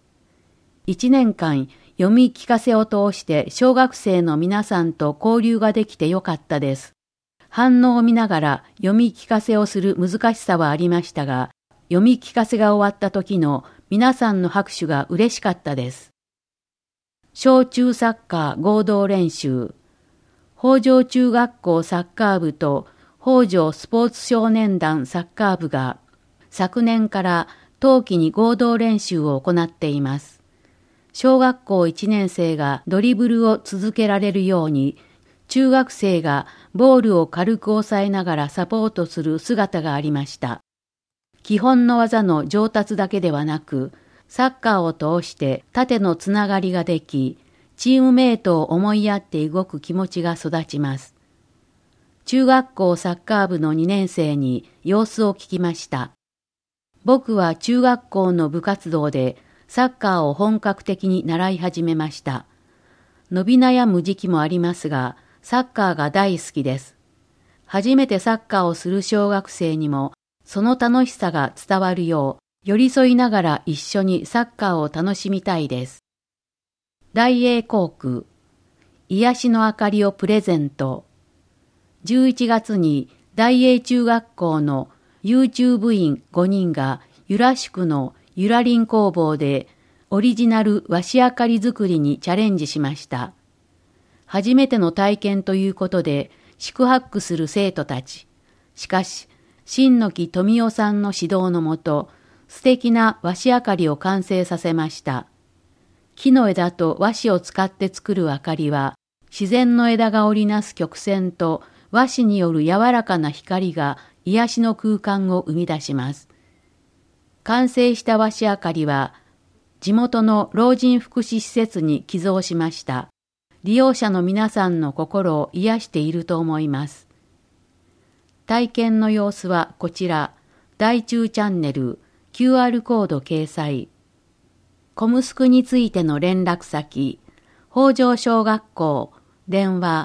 。1年間読み聞かせを通して小学生の皆さんと交流ができてよかったです。反応を見ながら読み聞かせをする難しさはありましたが、読み聞かせが終わった時の皆さんの拍手が嬉しかったです。小中サッカー合同練習。北条中学校サッカー部と北条スポーツ少年団サッカー部が昨年から冬季に合同練習を行っています。小学校1年生がドリブルを続けられるように、中学生がボールを軽く押さえながらサポートする姿がありました。基本の技の上達だけではなく、サッカーを通して縦のつながりができ、チームメイトを思いやって動く気持ちが育ちます。中学校サッカー部の2年生に様子を聞きました。僕は中学校の部活動でサッカーを本格的に習い始めました。伸び悩む時期もありますが、サッカーが大好きです。初めてサッカーをする小学生にも、その楽しさが伝わるよう、寄り添いながら一緒にサッカーを楽しみたいです。大英航空、癒しの明かりをプレゼント。11月に大英中学校の YouTube 員5人がゆらしくのゆらりん工房でオリジナル和紙明かり作りにチャレンジしました。初めての体験ということで四苦八苦する生徒たち。しかし、新野木富夫さんの指導のもと、素敵な和紙明かりを完成させました。木の枝と和紙を使って作る明かりは、自然の枝が織りなす曲線と和紙による柔らかな光が癒しの空間を生み出します。完成した和紙明かりは、地元の老人福祉施設に寄贈しました。利用者の皆さんの心を癒していると思います。体験の様子はこちら、大中チャンネル、QR コード掲載。コムスクについての連絡先、北条小学校、電話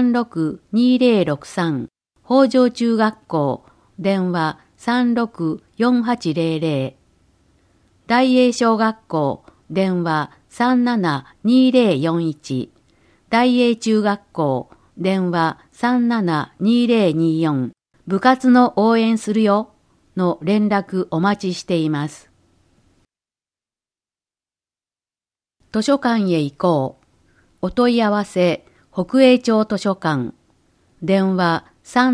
362063、北条中学校、電話364800、大英小学校、電話372041、大英中学校、電話372024、部活の応援するよの連絡お待ちしています。図書館へ行こう。お問い合わせ、北栄町図書館。電話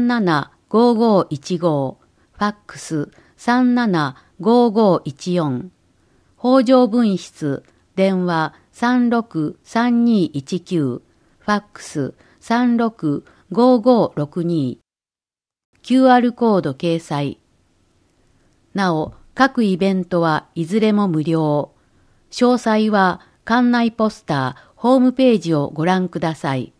375515、ファックス375514。北条分室、電話363219、ファックス365562。QR コード掲載。なお、各イベントはいずれも無料。詳細は館内ポスター、ホームページをご覧ください。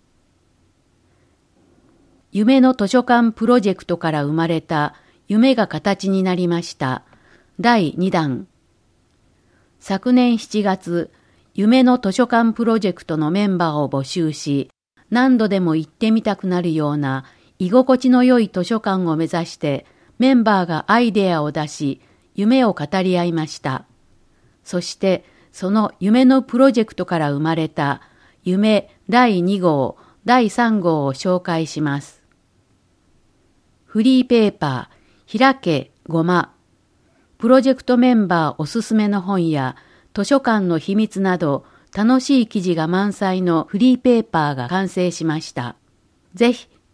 夢の図書館プロジェクトから生まれた夢が形になりました。第2弾。昨年7月、夢の図書館プロジェクトのメンバーを募集し、何度でも行ってみたくなるような居心地の良い図書館を目指してメンバーがアイデアを出し、夢を語り合いました。そしてその夢のプロジェクトから生まれた夢第2号、第3号を紹介します。フリーペーパー、開けごま。プロジェクトメンバーおすすめの本や図書館の秘密など楽しい記事が満載のフリーペーパーが完成しました。ぜひ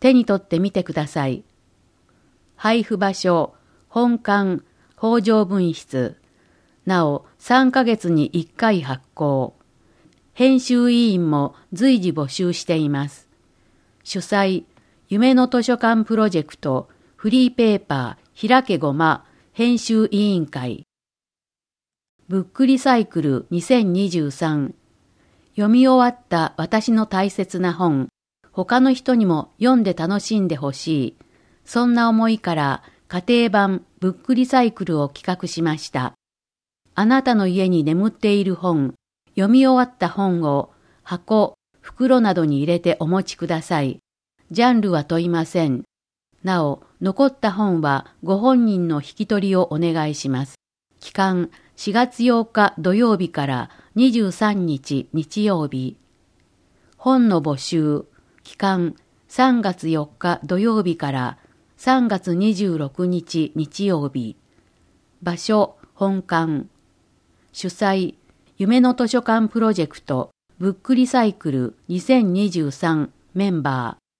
手に取ってみてください。配布場所、本館、北条分室。なお、3ヶ月に1回発行。編集委員も随時募集しています。主催、夢の図書館プロジェクト、フリーペーパー、開けごま、編集委員会。ブックリサイクル2023。読み終わった私の大切な本、他の人にも読んで楽しんでほしい。そんな思いから家庭版ブックリサイクルを企画しました。あなたの家に眠っている本、読み終わった本を箱、袋などに入れてお持ちください。ジャンルは問いません。なお、残った本はご本人の引き取りをお願いします。期間4月8日土曜日から23日日曜日。本の募集、期間3月4日土曜日から3月26日日曜日。場所、本館。主催、夢の図書館プロジェクト、ブックリサイクル2023メンバー。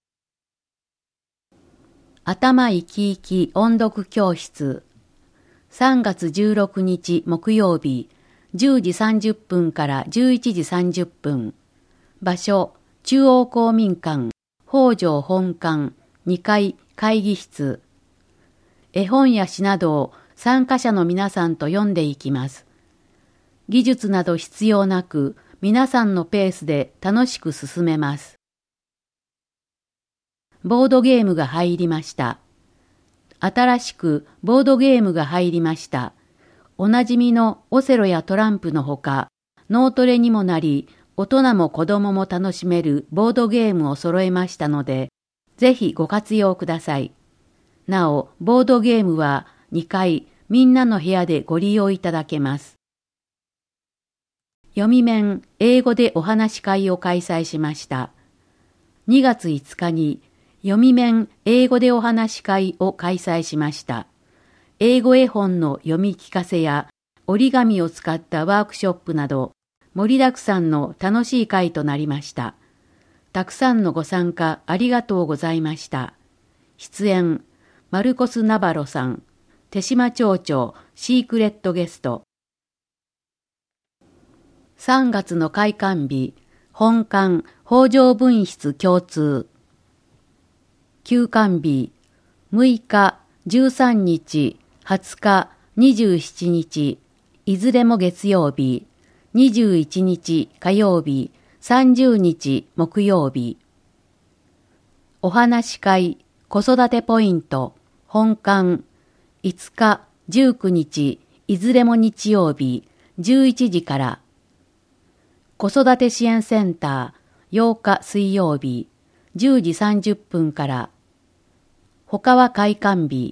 頭生き生き音読教室。3月16日木曜日、10時30分から11時30分。場所、中央公民館、北条本館、2階会議室。絵本や詩などを参加者の皆さんと読んでいきます。技術など必要なく、皆さんのペースで楽しく進めます。ボードゲームが入りました。新しくボードゲームが入りました。おなじみのオセロやトランプのほか、脳トレにもなり、大人も子供も楽しめるボードゲームを揃えましたので、ぜひご活用ください。なお、ボードゲームは2階みんなの部屋でご利用いただけます。読み面英語でお話し会を開催しました。2月5日に読み面英語でお話し会を開催しました。英語絵本の読み聞かせや折り紙を使ったワークショップなど盛りだくさんの楽しい会となりました。たくさんのご参加ありがとうございました。出演、マルコス・ナバロさん、手島町長、シークレットゲスト。3月の開館日、本館、北条分室共通。休館日、6日、13日、20日、27日、いずれも月曜日、21日火曜日、30日木曜日。お話し会、子育てポイント、本館、5日、19日、いずれも日曜日、11時から。子育て支援センター、8日水曜日、10時30分から。他は開館日。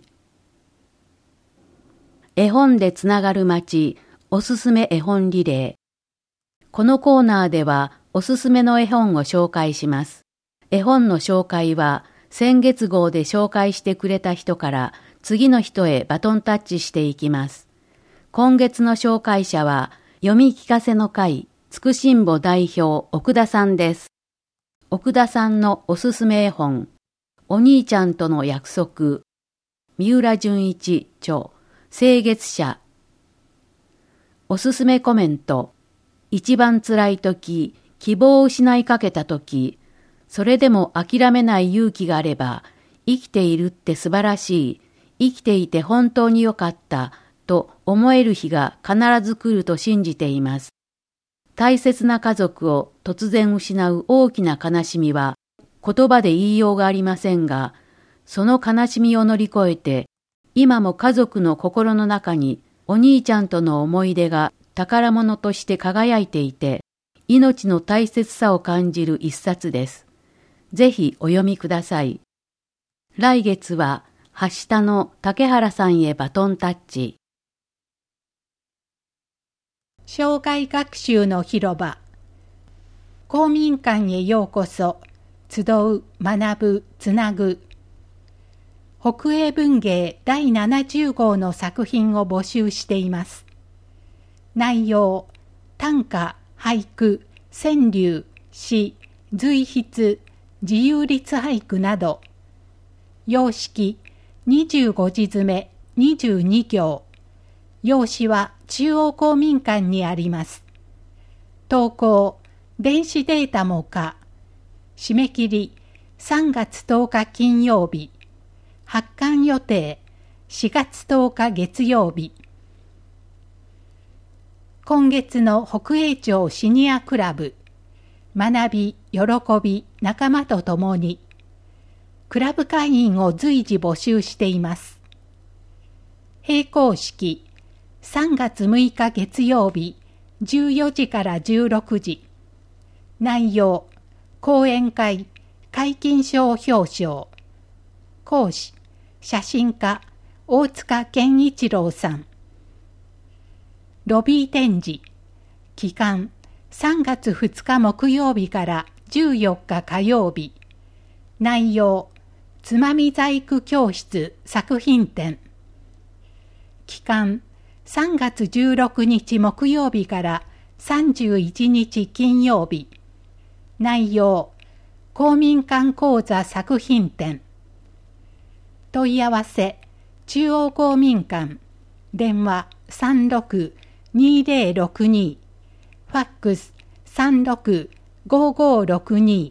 絵本でつながる街、おすすめ絵本リレー。このコーナーではおすすめの絵本を紹介します。絵本の紹介は先月号で紹介してくれた人から次の人へバトンタッチしていきます。今月の紹介者は読み聞かせの会、つくしんぼ代表奥田さんです。奥田さんのおすすめ絵本、お兄ちゃんとの約束、三浦淳一著、清月社。おすすめコメント、一番辛い時、希望を失いかけた時、それでも諦めない勇気があれば、生きているって素晴らしい、生きていて本当によかった、と思える日が必ず来ると信じています。大切な家族を突然失う大きな悲しみは言葉で言いようがありませんが、その悲しみを乗り越えて、今も家族の心の中にお兄ちゃんとの思い出が宝物として輝いていて、命の大切さを感じる一冊です。ぜひお読みください。来月は、はしたの竹原さんへバトンタッチ。 生涯学習の広場。公民館へようこそ。集う、学ぶ、つなぐ。北英文芸第70号の作品を募集しています。内容、短歌、俳句、川柳、詩、随筆、自由律俳句など、 様式25字詰め22行。用紙は中央公民館にあります。投稿、電子データも可。締め切り3月10日金曜日。発刊予定4月10日月曜日。今月の北栄町シニアクラブ。学び、喜び、仲間と共に。クラブ会員を随時募集しています。閉校式、3月6日月曜日、14時から16時。内容、講演会、皆勤賞表彰。講師、写真家、大塚健一郎さん。ロビー展示、期間、3月2日木曜日から14日火曜日。内容、つまみ細工教室作品展。期間、3月16日木曜日から31日金曜日。内容、公民館講座作品展。問い合わせ、中央公民館、電話36-2062、ファックス36-5562。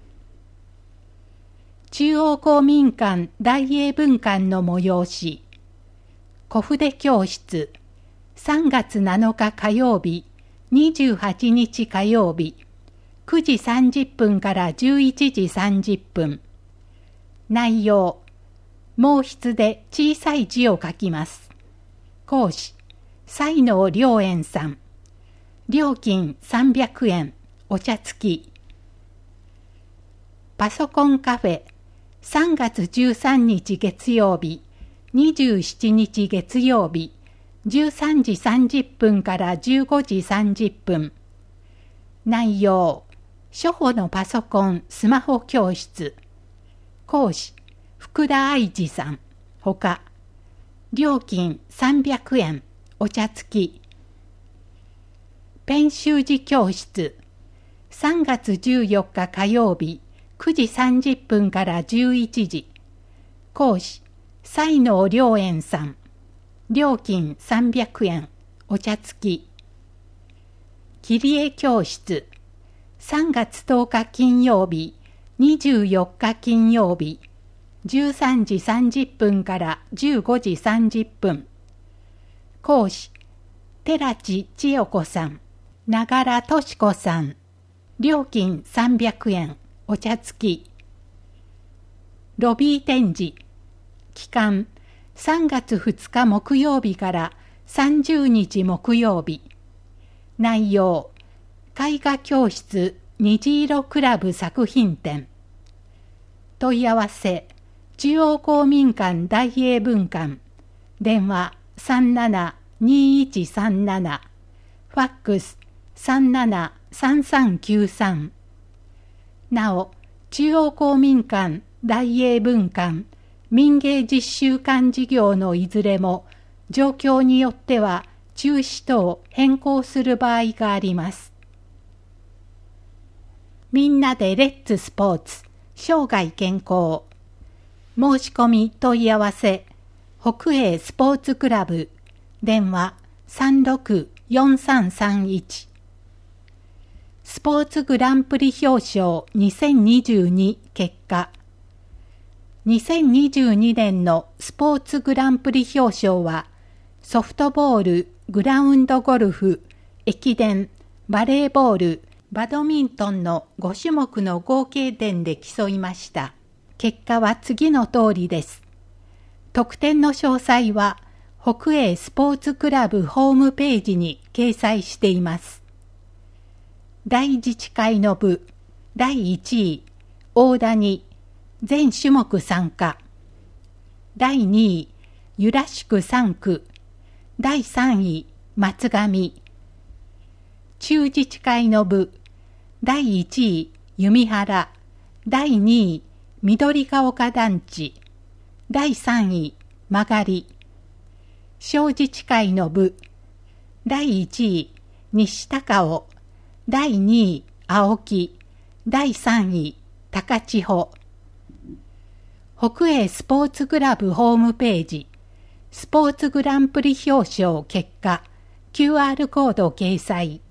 中央公民館大英文館の催し。小筆教室。3月7日火曜日、28日火曜日。9時30分から11時30分。内容。毛筆で小さい字を書きます。講師。才能良円さん。料金300円。お茶付き。パソコンカフェ。3月13日月曜日、27日月曜日、13時30分から15時30分。内容、初歩のパソコン、スマホ教室。講師、福田愛二さん。ほか。料金300円。お茶付き。ペン習字教室。3月14日火曜日、9時30分から11時。講師、才能良円さん。料金300円。お茶付き。切り絵教室。3月10日金曜日、24日金曜日。13時30分から15時30分。講師、寺地千代子さん。長良敏子さん。料金300円。お茶付き。ロビー展示。期間、3月2日木曜日から30日木曜日。内容、絵画教室虹色クラブ作品展。問い合わせ、中央公民館大英文館。電話37-2137。ファックス37-3393。なお、中央公民館大英文館民芸実習館事業のいずれも状況によっては中止等変更する場合があります。みんなでレッツスポーツ生涯健康。申し込み問い合わせ、北栄スポーツクラブ。電話364331。スポーツグランプリ表彰2022結果。2022年のスポーツグランプリ表彰は、ソフトボール、グラウンドゴルフ、駅伝、バレーボール、バドミントンの5種目の合計点で競いました。結果は次の通りです。得点の詳細は、北栄スポーツクラブホームページに掲載しています。大自治会の部、第1位、大谷、全種目参加。第2位、ゆらしく3区。第3位、松上。中自治会の部、第1位、弓原。第2位、緑ヶ丘団地。第3位、曲がり。小自治会の部、第1位、西高尾。第2位、青木。第3位、高千穂。 北栄スポーツクラブホームページ、スポーツグランプリ表彰結果、QR コード掲載。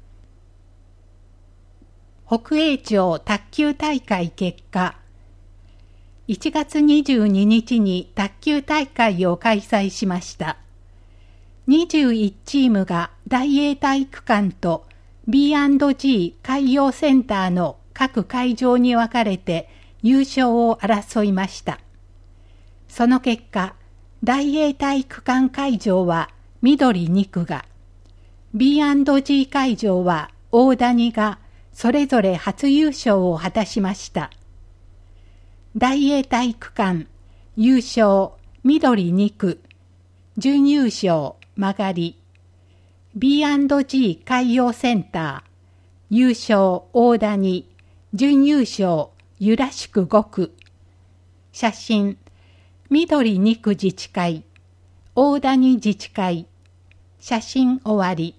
北栄町卓球大会結果。1月22日に卓球大会を開催しました。21チームが大英体育館と B&G 海洋センターの各会場に分かれて優勝を争いました。その結果、大英体育館会場は緑2区が、B&G 会場は大谷がそれぞれ初優勝を果たしました。大英体育館優勝緑2区、準優勝曲がり、B&G 海洋センター優勝大谷、準優勝ゆらしく5区。写真、緑2区自治会、大谷自治会。写真終わり。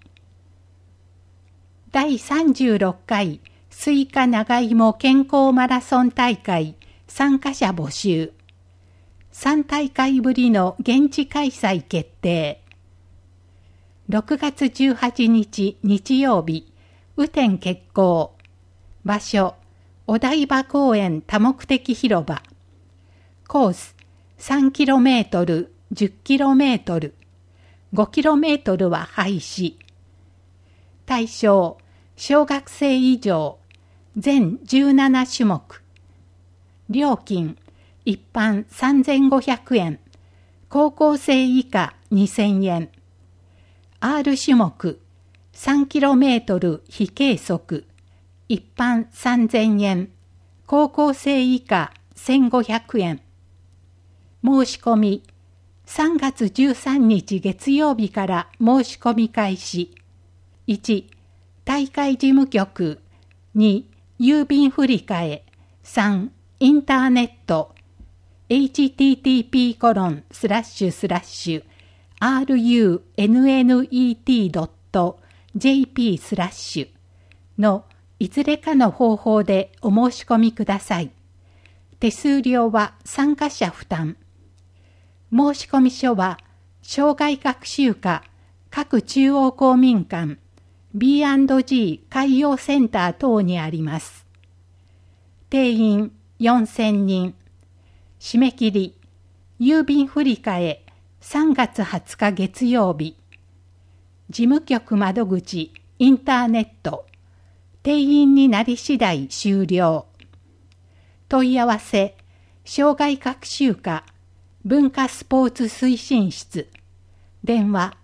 第36回スイカ長芋健康マラソン大会参加者募集。3大会ぶりの現地開催決定。6月18日日曜日、雨天決行。場所、お台場公園多目的広場。コース、3km、10km、5km は廃止。対象、小学生以上、全17種目。料金、一般3500円、高校生以下2000円。R 種目、3km 非計測、一般3000円、高校生以下1500円。申し込み、3月13日月曜日から申し込み開始。1、大会事務局。2、郵便振替。3、インターネット。http://runet.jp/ のいずれかの方法でお申し込みください。手数料は参加者負担。申込書は、障害学習課各中央公民館 B&G 海洋センター等にあります。定員4000人。締め切り、郵便振替3月20日月曜日。事務局窓口、インターネット。定員になり次第終了。問い合わせ、障害学習課文化スポーツ推進室。電話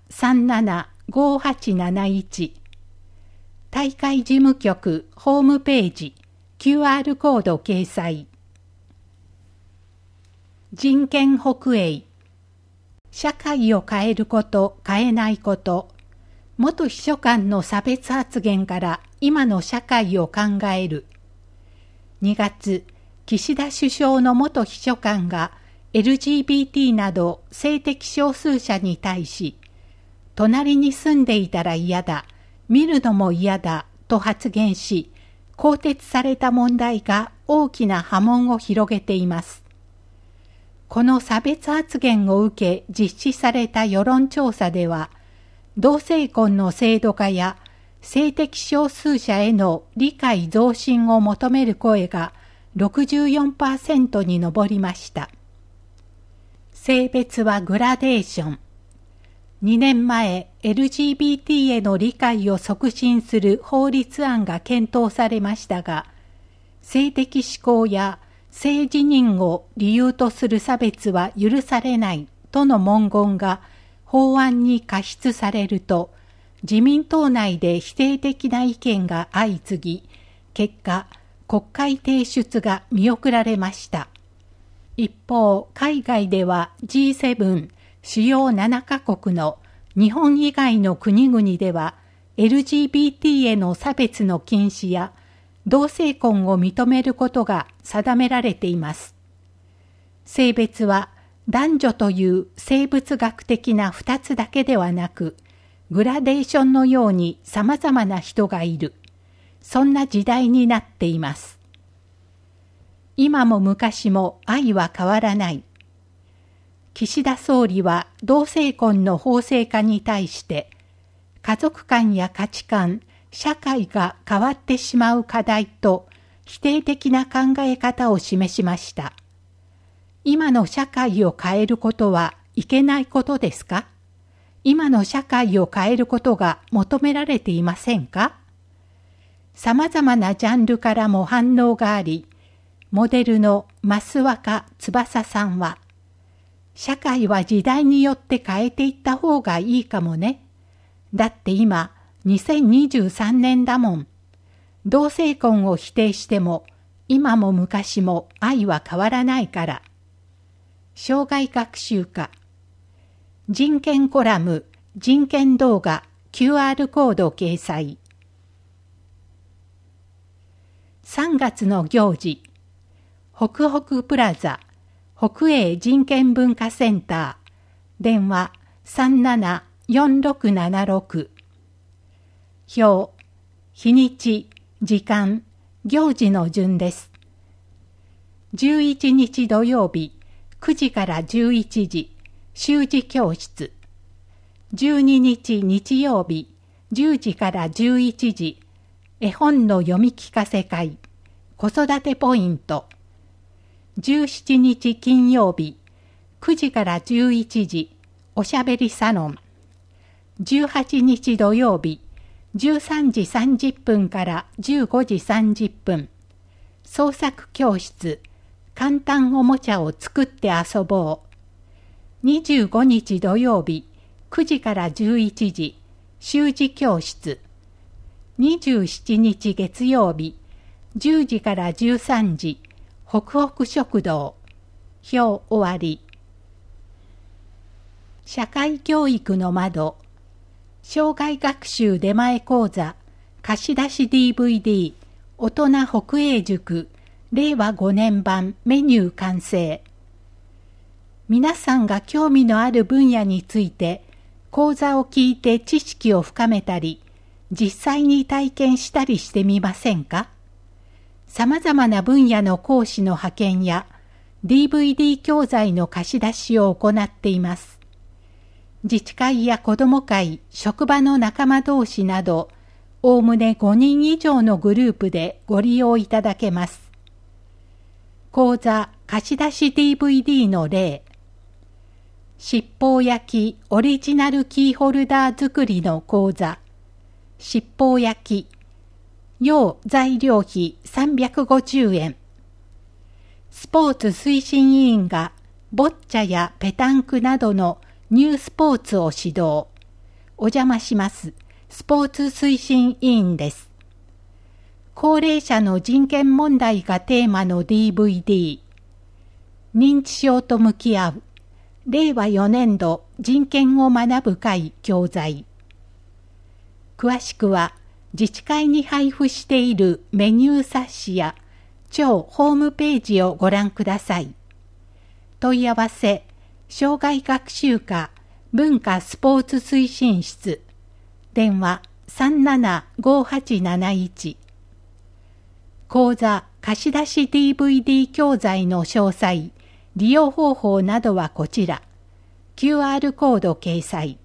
375871。大会事務局ホームページ QR コード掲載。人権北栄。社会を変えること、変えないこと。元秘書官の差別発言から今の社会を考える。2月、岸田首相の元秘書官がLGBT など性的少数者に対し、隣に住んでいたら嫌だ、見るのも嫌だと発言し、更迭された問題が大きな波紋を広げています。この差別発言を受け実施された世論調査では、同性婚の制度化や性的少数者への理解増進を求める声が 64% に上りました。性別はグラデーション。2年前、LGBT への理解を促進する法律案が検討されましたが、性的指向や性自認を理由とする差別は許されないとの文言が法案に加筆されると、自民党内で否定的な意見が相次ぎ、結果、国会提出が見送られました。一方、海外では G7 主要7カ国の日本以外の国々では LGBT への差別の禁止や同性婚を認めることが定められています。性別は男女という生物学的な2つだけではなく、グラデーションのように様々な人がいる。そんな時代になっています。 今も昔も愛は変わらない。岸田総理は同性婚の法制化に対して、家族観や価値観、社会が変わってしまう課題と否定的な考え方を示しました。今の社会を変えることはいけないことですか？今の社会を変えることが求められていませんか？様々なジャンルからも反応があり、モデルの増若翼さんは、社会は時代によって変えていった方がいいかもね。だって今、2023年だもん。同性婚を否定しても、今も昔も愛は変わらないから。生涯学習家。人権コラム、人権動画、QR コード掲載。3月の行事。ホクホクプラザ、北英人権文化センター、電話374676。表、日にち、時間、行事の順です。11日土曜日、9時から11時、習字教室。12日日曜日、10時から11時、絵本の読み聞かせ会、子育てポイント。17日金曜日、9時から11時、おしゃべりサロン。18日土曜日、13時30分から15時30分、創作教室、簡単おもちゃを作って遊ぼう。25日土曜日、9時から11時、習字教室。27日月曜日、10時から13時、ホクホク食堂。表終わり。社会教育の窓。生涯学習出前講座。貸し出し DVD。大人北英塾。令和5年版メニュー完成。皆さんが興味のある分野について、講座を聞いて知識を深めたり、実際に体験したりしてみませんか？様々な分野の講師の派遣や DVD 教材の貸し出しを行っています。自治会や子ども会、職場の仲間同士など、おおむね5人以上のグループでご利用いただけます。講座貸し出し DVD の例。七宝焼きオリジナルキーホルダー作りの講座。七宝焼き。用材料費350円。スポーツ推進委員がボッチャやペタンクなどのニュースポーツを指導。お邪魔します。スポーツ推進委員です。高齢者の人権問題がテーマの DVD。認知症と向き合う。令和4年度人権を学ぶ会教材。詳しくは自治会に配布しているメニュー冊子や庁ホームページをご覧ください。問い合わせ、生涯学習課文化スポーツ推進室。電話375871。講座貸し出し DVD 教材の詳細、利用方法などはこちら。QR コード掲載。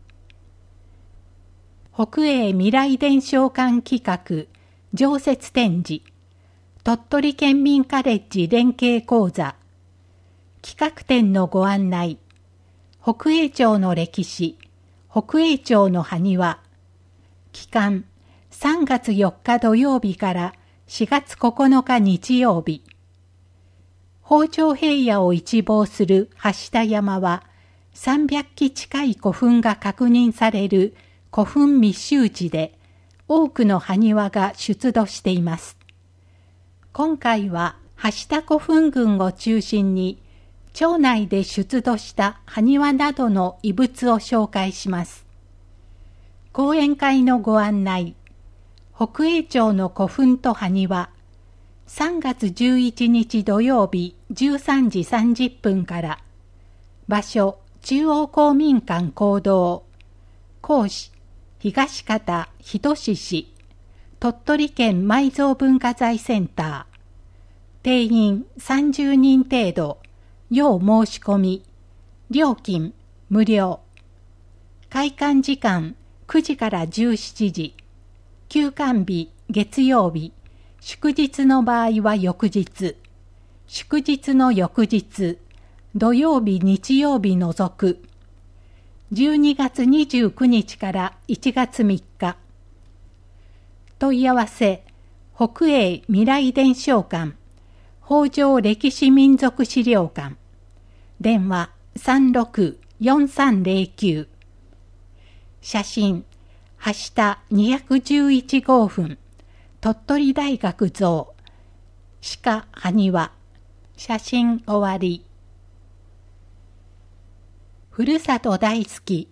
北英未来伝承館企画、常設展示。鳥取県民カレッジ連携講座。企画展のご案内。北栄町の歴史。北栄町の埴輪。期間、3月4日土曜日から4月9日日曜日。北条平野を一望する橋田山は、300基近い古墳が確認される古墳密集地で、多くの埴輪が出土しています。今回は橋田古墳群を中心に、町内で出土した埴輪などの遺物を紹介します。講演会のご案内。北栄町の古墳と埴輪。3月11日土曜日13時30分から。場所、中央公民館講堂。講師、東方仁氏。鳥取県埋蔵文化財センター。 定員30人程度、要申し込み、料金無料。開館時間9時から17時。休館日月曜日。祝日の場合は翌日。祝日の翌日。土曜日日曜日除く。12月29日から1月3日。問い合わせ、北栄未来伝承館、北条歴史民族資料館。電話36-4309。写真、橋田211号墳、鳥取大学像、鹿埴輪。写真終わり。ふるさと大好き。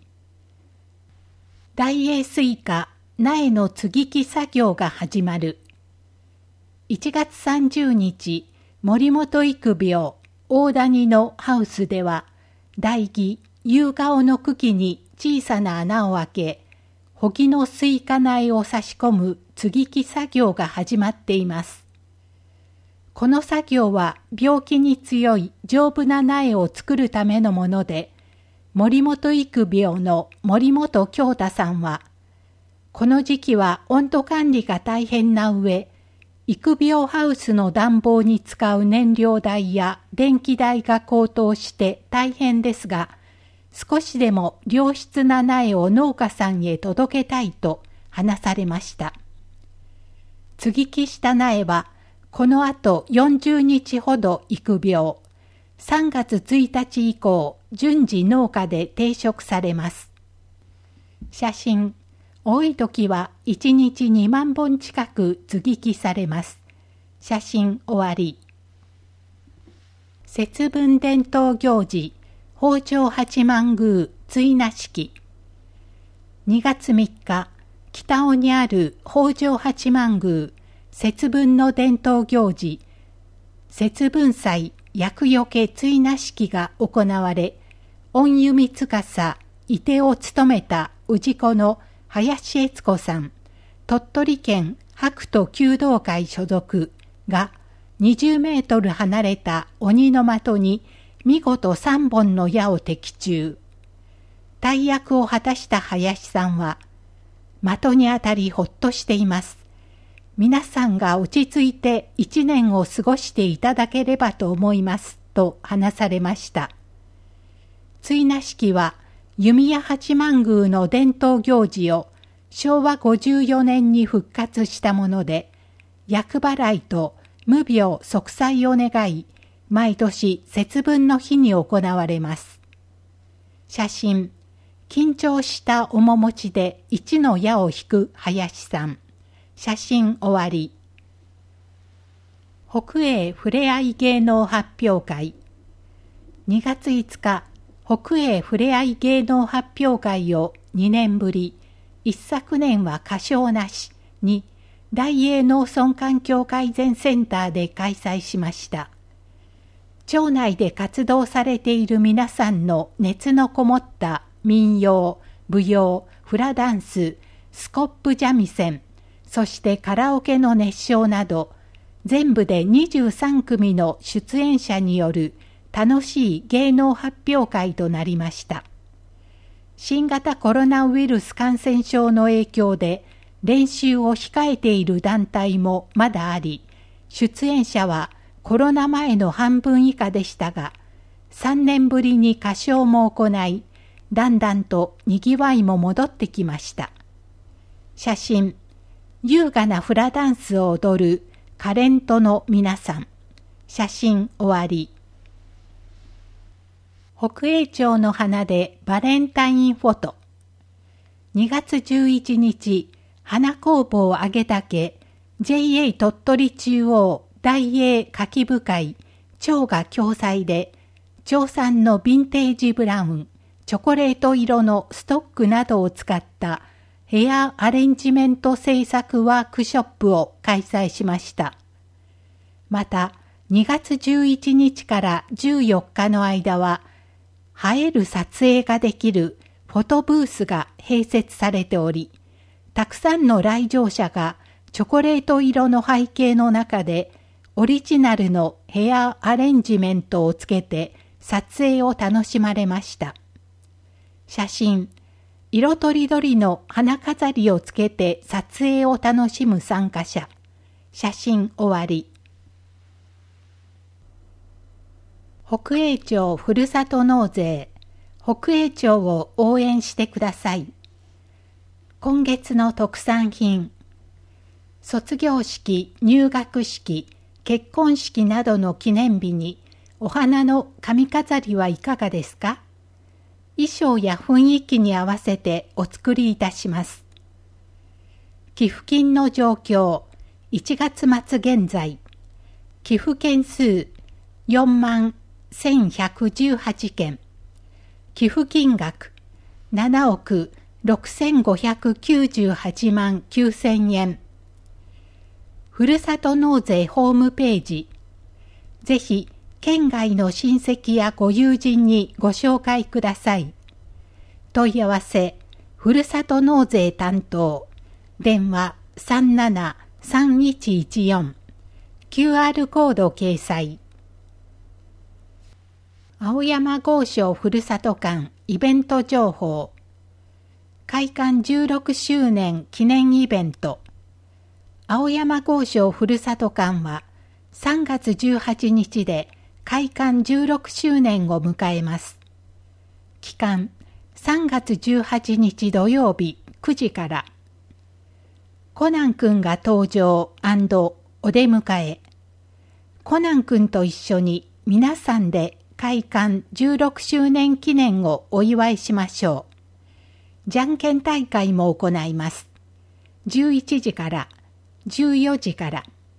大栄スイカ苗の接ぎ木作業が始まる。1月30日、森本育苗大谷のハウスでは、大木、夕顔の茎に小さな穴を開け、ほぎのスイカ苗を差し込む接ぎ木作業が始まっています。この作業は病気に強い丈夫な苗を作るためのもので、森本育苗の森本京太さんは、この時期は温度管理が大変な上、育苗ハウスの暖房に使う燃料代や電気代が高騰して大変ですが、少しでも良質な苗を農家さんへ届けたいと話されました。接ぎ木した苗は、この後40日ほど育苗。3月1日以降、順次農家で定食されます。写真、多い時は1日2万本近く接ぎ木されます。写真終わり。節分伝統行事、北条八幡宮追儺式。2月3日、北尾にある北条八幡宮節分の伝統行事、節分祭厄除け追儺式が行われ、御弓司、射手を務めた氏子の林悦子さん、鳥取県白兎弓道会所属が20メートル離れた鬼の的に見事3本の矢を的中。大役を果たした林さんは、的に当たりほっとしています。皆さんが落ち着いて1年を過ごしていただければと思いますと話されました。追儺式は弓矢八幡宮の伝統行事を昭和54年に復活したもので、厄払いと無病息災を願い、毎年節分の日に行われます。写真、緊張した面持ちで一の矢を引く林さん。写真終わり。北栄ふれあい芸能発表会。2月5日、北栄ふれあい芸能発表会を2年ぶり、一昨年は歌唱なしに、大栄農村環境改善センターで開催しました。町内で活動されている皆さんの熱のこもった民謡、舞踊、フラダンス、スコップ三味線、そしてカラオケの熱唱など、全部で23組の出演者による楽しい芸能発表会となりました。新型コロナウイルス感染症の影響で練習を控えている団体もまだあり、出演者はコロナ前の半分以下でしたが、3年ぶりに歌唱も行い、だんだんと賑わいも戻ってきました。写真、優雅なフラダンスを踊るカレントの皆さん。写真終わり。北栄町の花でバレンタインフォト。2月11日、花工房揚竹 JA 鳥取中央大栄柿部会町が共催で、町産のヴィンテージブラウン、チョコレート色のストックなどを使ったヘアアレンジメント制作ワークショップを開催しました。また、2月11日から14日の間は、映える撮影ができるフォトブースが併設されており、たくさんの来場者がチョコレート色の背景の中でオリジナルのヘアアレンジメントをつけて撮影を楽しまれました。写真、色とりどりの花飾りをつけて撮影を楽しむ参加者。写真終わり。北栄町ふるさと納税。北栄町を応援してください。今月の特産品。卒業式、入学式、結婚式などの記念日にお花の髪飾りはいかがですか？衣装や雰囲気に合わせてお作りいたします。寄付金の状況、1月末現在、寄付件数41,118件、寄付金額7億6598万9000円。ふるさと納税ホームページ。ぜひ、県外の親戚やご友人にご紹介ください。問い合わせ、ふるさと納税担当。電話37-3114。QR コード掲載。青山豪商ふるさと館イベント情報。開館16周年記念イベント。青山豪商ふるさと館は3月18日で開館16周年を迎えます。期間3月18日土曜日9時から。コナン君が登場&お出迎え。コナン君と一緒に皆さんで開館16周年記念をお祝いしましょう。じゃんけん大会も行います。11時から14時から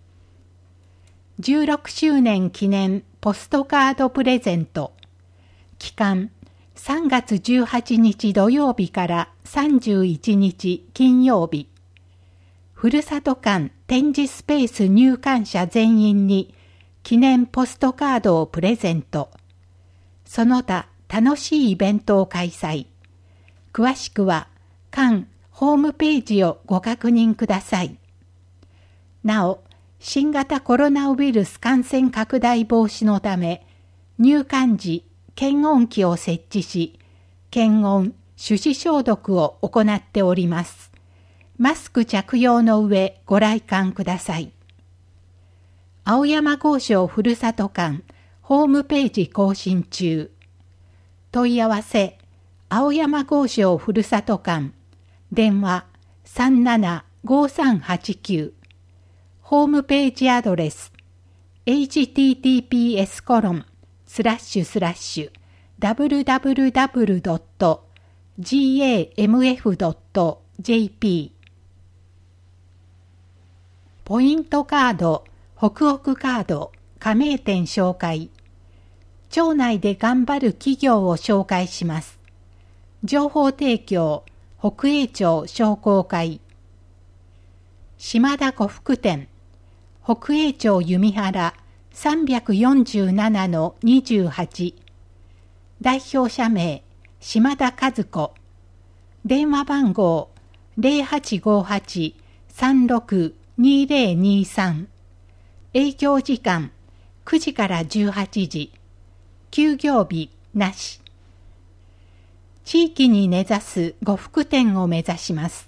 。16周年記念ポストカードプレゼント。期間3月18日土曜日から31日金曜日。ふるさと館展示スペース入館者全員に記念ポストカードをプレゼント。その他楽しいイベントを開催。詳しくは館ホームページをご確認ください。なお、新型コロナウイルス感染拡大防止のため、入館時、検温器を設置し、検温、手指消毒を行っております。マスク着用の上、ご来館ください。青山豪商ふるさと館、ホームページ更新中。問い合わせ、青山豪商ふるさと館、電話375389。ホームページアドレス https://www.gamf.jp ポイントカード、ホクホクカード、加盟店紹介。町内で頑張る企業を紹介します。情報提供、北栄町商工会。島田呉服店。北栄町弓原 347-28 代表者名島田和子電話番号 0858-362023 営業時間9時から18時休業日なし地域に根ざす呉服店を目指します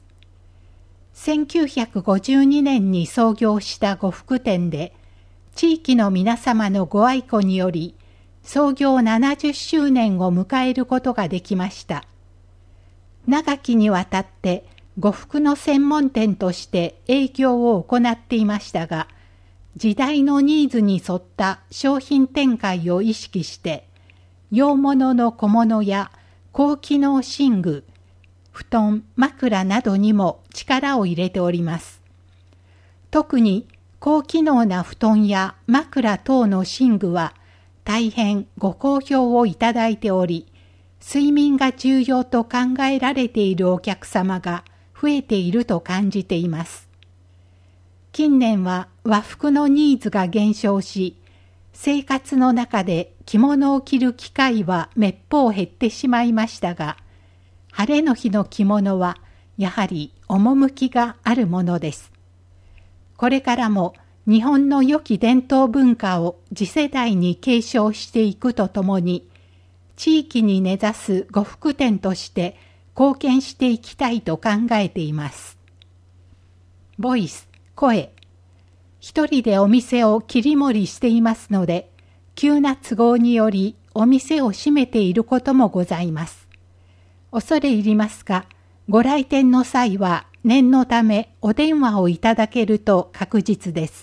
1952年に創業した呉服店で、地域の皆様のご愛顧により、創業70周年を迎えることができました。長きにわたって呉服の専門店として営業を行っていましたが、時代のニーズに沿った商品展開を意識して、洋物の小物や高機能寝具、布団、枕などにも力を入れております。特に高機能な布団や枕等の寝具は大変ご好評をいただいており、睡眠が重要と考えられているお客様が増えていると感じています。近年は和服のニーズが減少し、生活の中で着物を着る機会はめっぽう減ってしまいましたが、晴れの日の着物はやはり趣があるものです。これからも日本の良き伝統文化を次世代に継承していくとともに、地域に根ざす呉服店として貢献していきたいと考えています。ボイス、声。一人でお店を切り盛りしていますので、急な都合によりお店を閉めていることもございます。恐れ入りますが、ご来店の際は念のためお電話をいただけると確実です。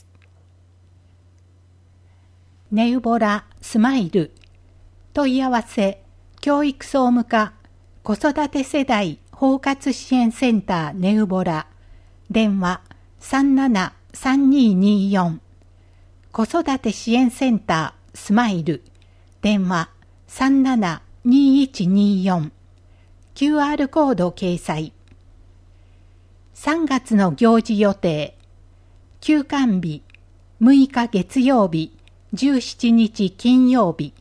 ネウボラスマイル問い合わせ教育総務課子育て世代包括支援センターネウボラ電話373224子育て支援センタースマイル電話372124 QR コード掲載。3月の行事予定。休館日6日月曜日17日金曜日。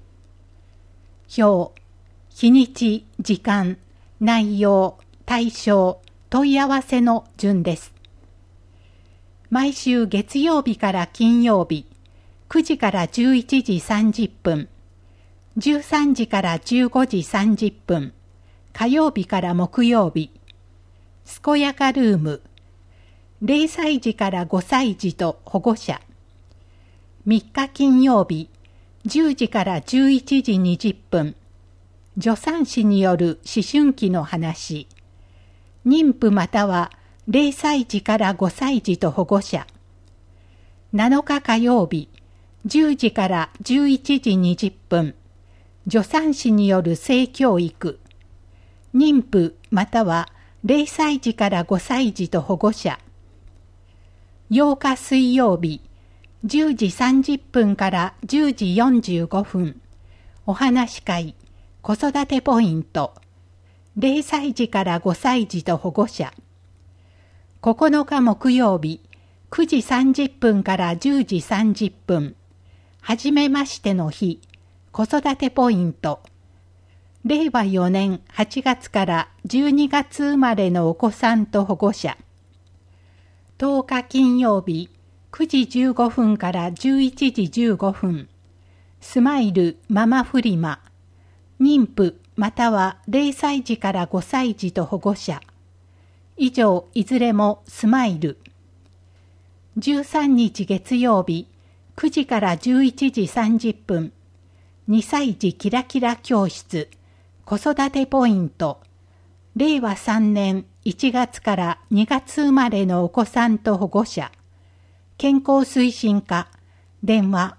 表、日にち、時間、内容、対象、問い合わせの順です。毎週月曜日から金曜日、9時から11時30分、13時から15時30分、火曜日から木曜日、健やかルーム、0歳児から5歳児と保護者、3日金曜日、10時から11時20分、助産師による思春期の話、妊婦または0歳児から5歳児と保護者、7日火曜日、10時から11時20分、助産師による性教育、妊婦または0歳児から5歳児と保護者、8日水曜日、10時30分から10時45分、お話し会、子育てポイント、0歳児から5歳児と保護者。9日木曜日、9時30分から10時30分、はじめましての日、子育てポイント。令和4年8月から12月生まれのお子さんと保護者。10日金曜日、9時15分から11時15分、スマイルママフリマ、妊婦または0歳児から5歳児と保護者。以上、いずれもスマイル。13日月曜日、9時から11時30分、2歳児キラキラ教室、子育てポイント、令和3年1月から2月生まれのお子さんと保護者。健康推進課、電話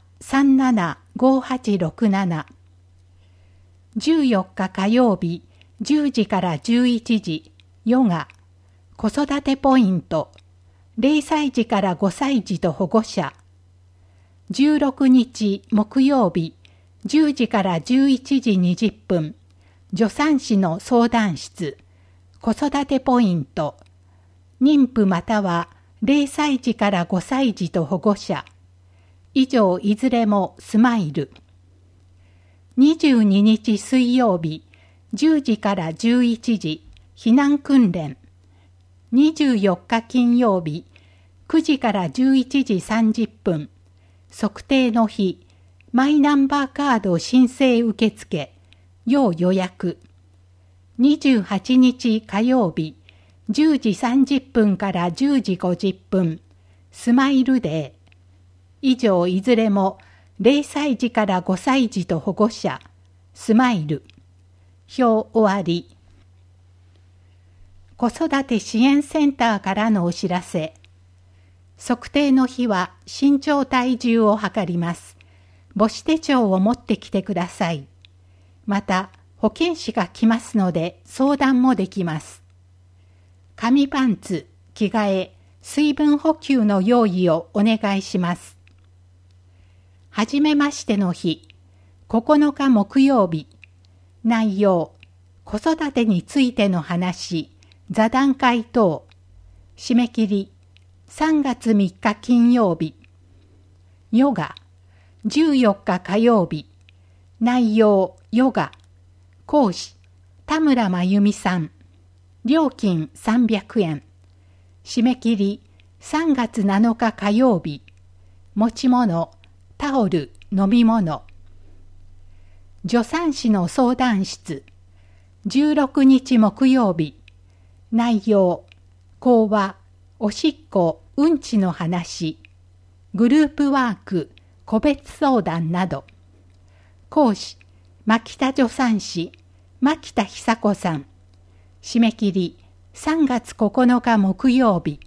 375867。14日火曜日、10時から11時、ヨガ、子育てポイント、0歳児から5歳児と保護者。16日木曜日、10時から11時20分、助産師の相談室、子育てポイント、妊婦または0歳児から5歳児と保護者。以上いずれもスマイル。22日水曜日、10時から11時、避難訓練。24日金曜日、9時から11時30分、測定の日、マイナンバーカード申請受付、要予約。28日火曜日、10時30分から10時50分、スマイルデー。以上いずれも0歳児から5歳児と保護者、スマイル。表終わり。子育て支援センターからのお知らせ。測定の日は身長体重を測ります。母子手帳を持ってきてください。また、保健師が来ますので相談もできます。紙パンツ、着替え、水分補給の用意をお願いします。はじめましての日、9日木曜日。内容、子育てについての話、座談会等。締め切り、3月3日金曜日。ヨガ、14日火曜日。内容、ヨガ。講師、田村真由美さん。料金300円。締め切り、3月7日火曜日。 持ち物、タオル、飲み物。助産師の相談室、16日木曜日。内容、講話、おしっこ、うんちの話、グループワーク、個別相談など。講師、牧田助産師、牧田久子さん。締め切り、3月9日木曜日。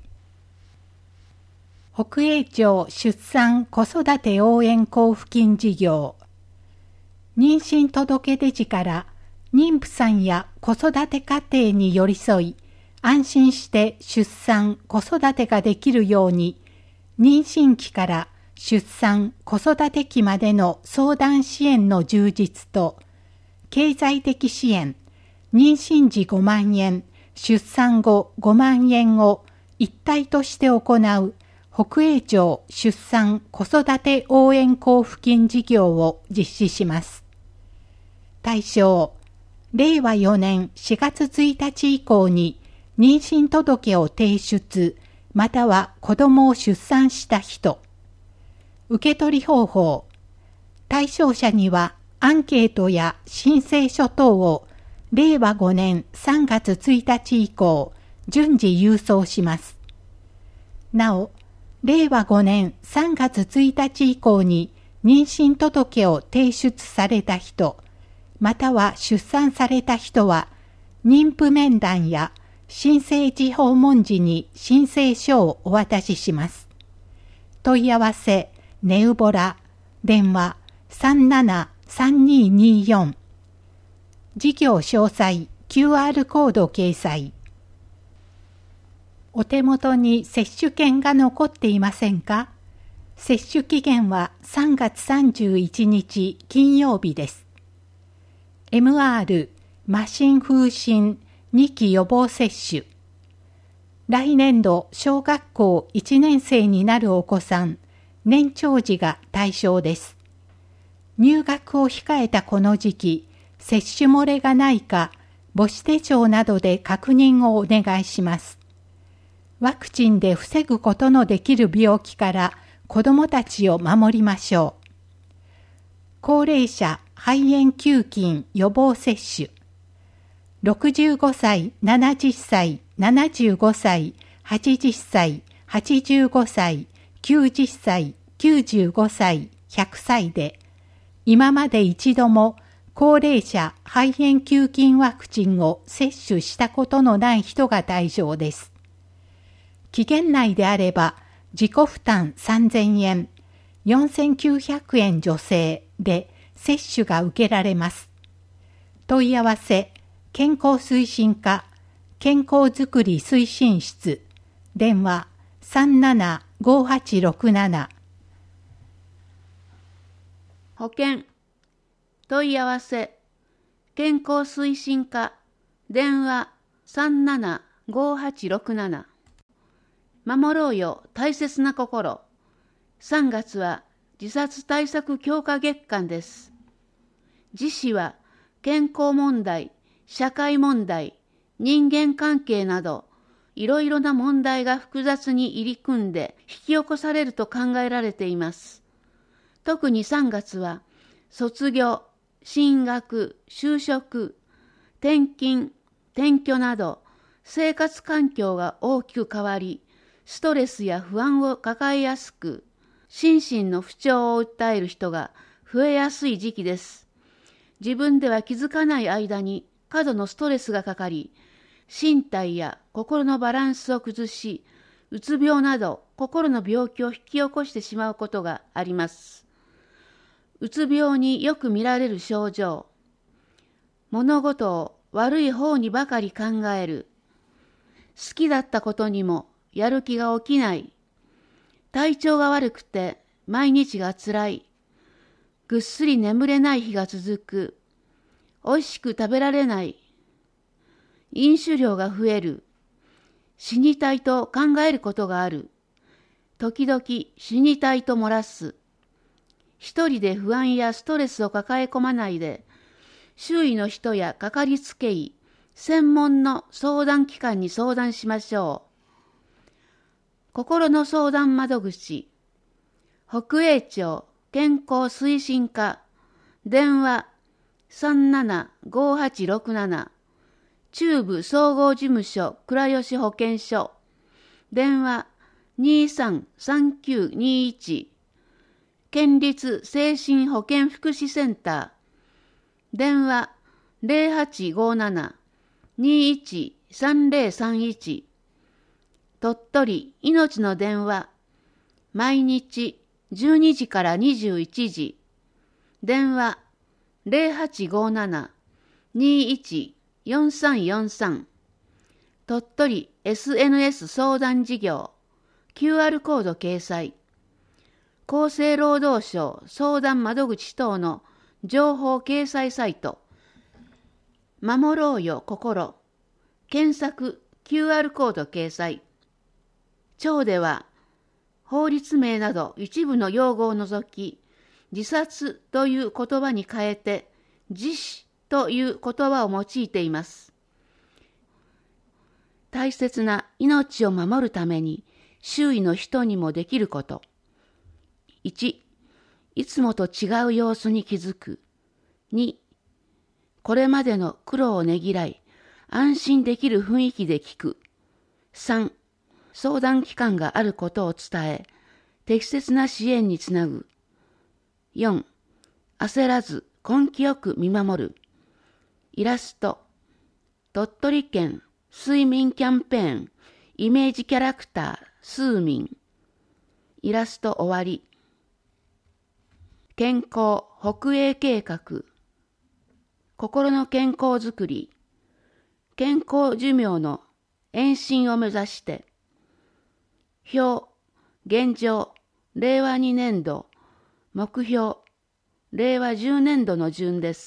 北栄町出産子育て応援交付金事業。妊娠届出時から妊婦さんや子育て家庭に寄り添い、安心して出産子育てができるように、妊娠期から出産子育て期までの相談支援の充実と、経済的支援、妊娠時5万円、出産後5万円を一体として行う北栄町出産子育て応援交付金事業を実施します。対象、令和4年4月1日以降に妊娠届を提出、または子供を出産した人。受け取り方法、対象者にはアンケートや申請書等を令和5年3月1日以降、順次郵送します。なお、令和5年3月1日以降に妊娠届を提出された人、または出産された人は、妊婦面談や新生児訪問時に申請書をお渡しします。問い合わせ、ネウボラ、電話373224。事業詳細、QR コード掲載。お手元に接種券が残っていませんか？接種期限は3月31日金曜日です。MR 麻疹風疹2期予防接種。来年度小学校1年生になるお子さん、年長児が対象です。入学を控えたこの時期、接種漏れがないか、母子手帳などで確認をお願いします。ワクチンで防ぐことのできる病気から子どもたちを守りましょう。高齢者肺炎球菌予防接種。65歳、70歳、75歳、80歳、85歳、90歳、95歳、100歳で、今まで一度も高齢者肺炎球菌ワクチンを接種したことのない人が対象です。期限内であれば自己負担3000円、4900円助成で接種が受けられます。問い合わせ、健康推進課、健康づくり推進室、電話375867。 保険、問い合わせ、健康推進課、電話375867。守ろうよ大切な心。3月は自殺対策強化月間です。次週は健康問題、社会問題、人間関係などいろいろな問題が複雑に入り組んで引き起こされると考えられています。特に3月は卒業、進学、就職、転勤、転居など生活環境が大きく変わり、ストレスや不安を抱えやすく、心身の不調を訴える人が増えやすい時期です。自分では気づかない間に過度のストレスがかかり、身体や心のバランスを崩し、うつ病など心の病気を引き起こしてしまうことがあります。うつ病によく見られる症状。物事を悪い方にばかり考える。好きだったことにもやる気が起きない。体調が悪くて毎日がつらい。ぐっすり眠れない日が続く。おいしく食べられない。飲酒量が増える。死にたいと考えることがある。時々死にたいと漏らす。一人で不安やストレスを抱え込まないで、周囲の人やかかりつけ医、専門の相談機関に相談しましょう。心の相談窓口。 北栄町健康推進課、電話375867、中部総合事務所倉吉保健所、電話233921、県立精神保健福祉センター、電話0857-213031、鳥取いのちの電話、毎日12時から21時、電話0857-214343、鳥取 SNS 相談事業、QR コード掲載、厚生労働省相談窓口等の情報掲載サイト、守ろうよ心、検索 QR コード掲載。町では法律名など一部の用語を除き、自殺という言葉に変えて自死という言葉を用いています。大切な命を守るために周囲の人にもできること。1、いつもと違う様子に気づく。2、これまでの苦労をねぎらい、安心できる雰囲気で聞く。3、相談機関があることを伝え、適切な支援につなぐ。4、焦らず根気よく見守る。イラスト、鳥取県睡眠キャンペーンイメージキャラクタースーミン。イラスト終わり。健康北栄計画、心の健康づくり、健康寿命の延伸を目指して、表、現状、令和2年度、目標、令和10年度の順です。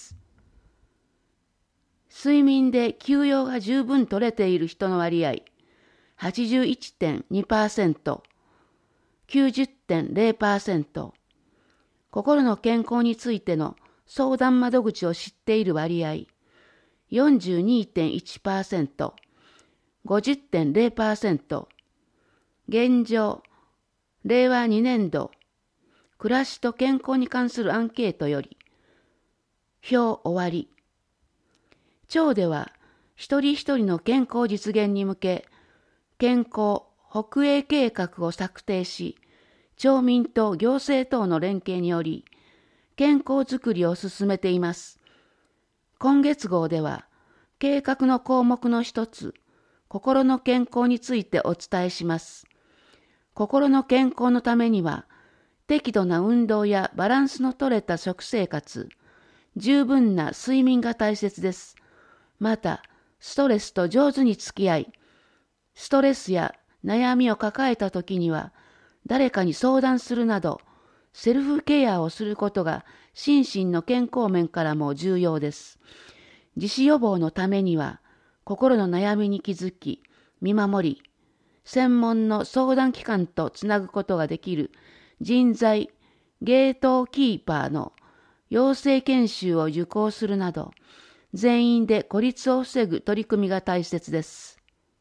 睡眠で休養が十分取れている人の割合、81.2%、90.0%、心の健康についての相談窓口を知っている割合、42.1%、50.0%、現状、令和2年度、暮らしと健康に関するアンケートより、表終わり。町では、一人一人の健康実現に向け、健康北栄計画を策定し、町民と行政等の連携により、健康づくりを進めています。今月号では、計画の項目の一つ、心の健康についてお伝えします。心の健康のためには、適度な運動やバランスの取れた食生活、十分な睡眠が大切です。また、ストレスと上手に付き合い、ストレスや悩みを抱えたときには、誰かに相談するなど、セルフケアをすることが心身の健康面からも重要です。自死予防のためには、心の悩みに気づき、見守り、専門の相談機関とつなぐことができる人材ゲートキーパーの養成研修を受講するなど、全員で孤立を防ぐ取り組みが大切です。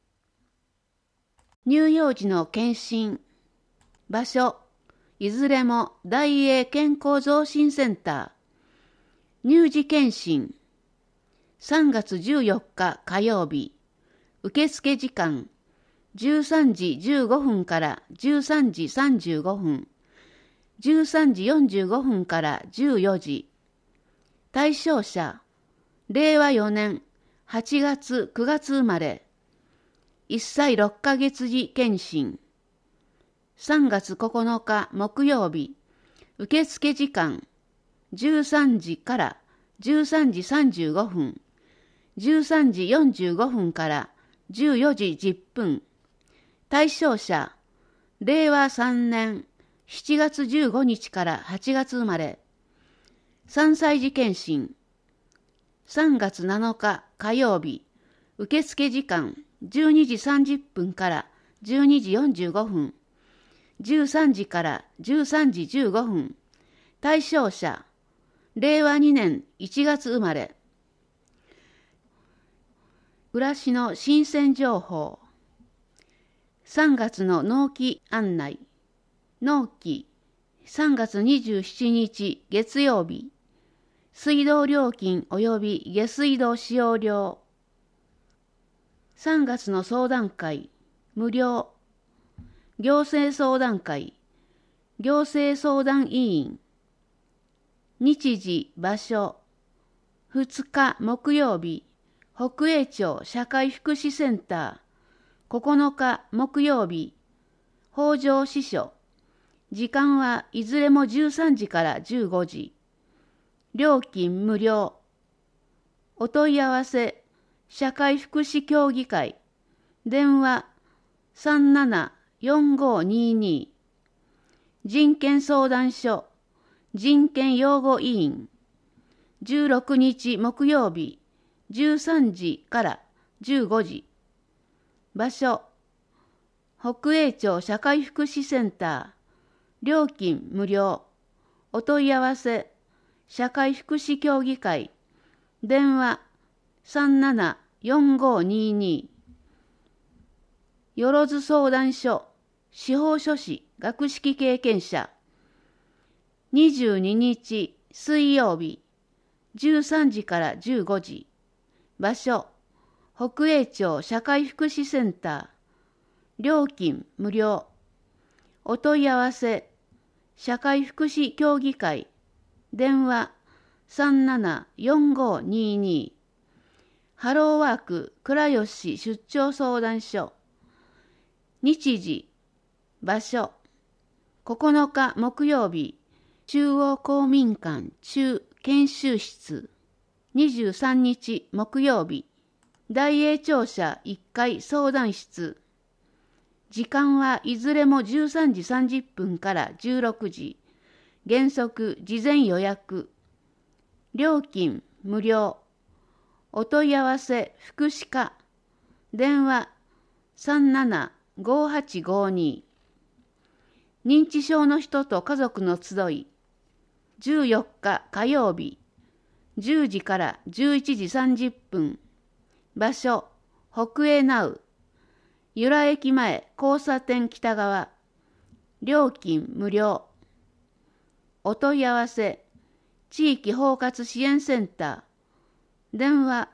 乳幼児の検診、場所、いずれも大英健康増進センター、乳児検診、3月14日火曜日、受付時間、13時15分から13時35分、13時45分から14時、対象者、令和4年8月9月生まれ、1歳6ヶ月時検診、3月9日木曜日、受付時間、13時から13時35分、13時45分から14時10分、対象者、令和3年7月15日から8月生まれ、3歳児検診、3月7日火曜日、受付時間12時30分から12時45分、13時から13時15分、対象者、令和2年1月生まれ。暮らしの新鮮情報。3月の納期案内。納期 3月27日月曜日、水道料金及び下水道使用料。3月の相談会、無料。行政相談会、行政相談委員。日時、場所。2日木曜日、北栄町社会福祉センター。9日木曜日、北条支所。時間はいずれも13時から15時。料金無料。お問い合わせ、社会福祉協議会。電話374522。人権相談所。人権擁護委員。16日木曜日、13時から15時。場所、北栄町社会福祉センター。料金無料。お問い合わせ、社会福祉協議会。電話374522。よろず相談所、司法書士学識経験者。22日水曜日、13時から15時。場所、北栄町社会福祉センター。料金無料。お問い合わせ、社会福祉協議会。電話374522。ハローワーク倉吉出張相談所。日時、場所、9日木曜日、中央公民館中研修室。23日木曜日、大栄庁舎1階相談室。時間はいずれも13時30分から16時。原則事前予約。料金無料。お問い合わせ福祉課。電話375852。認知症の人と家族の集い。14日火曜日、10時から11時30分。場所、北栄ナウ。由良駅前交差点北側。料金無料。お問い合わせ、地域包括支援センター。電話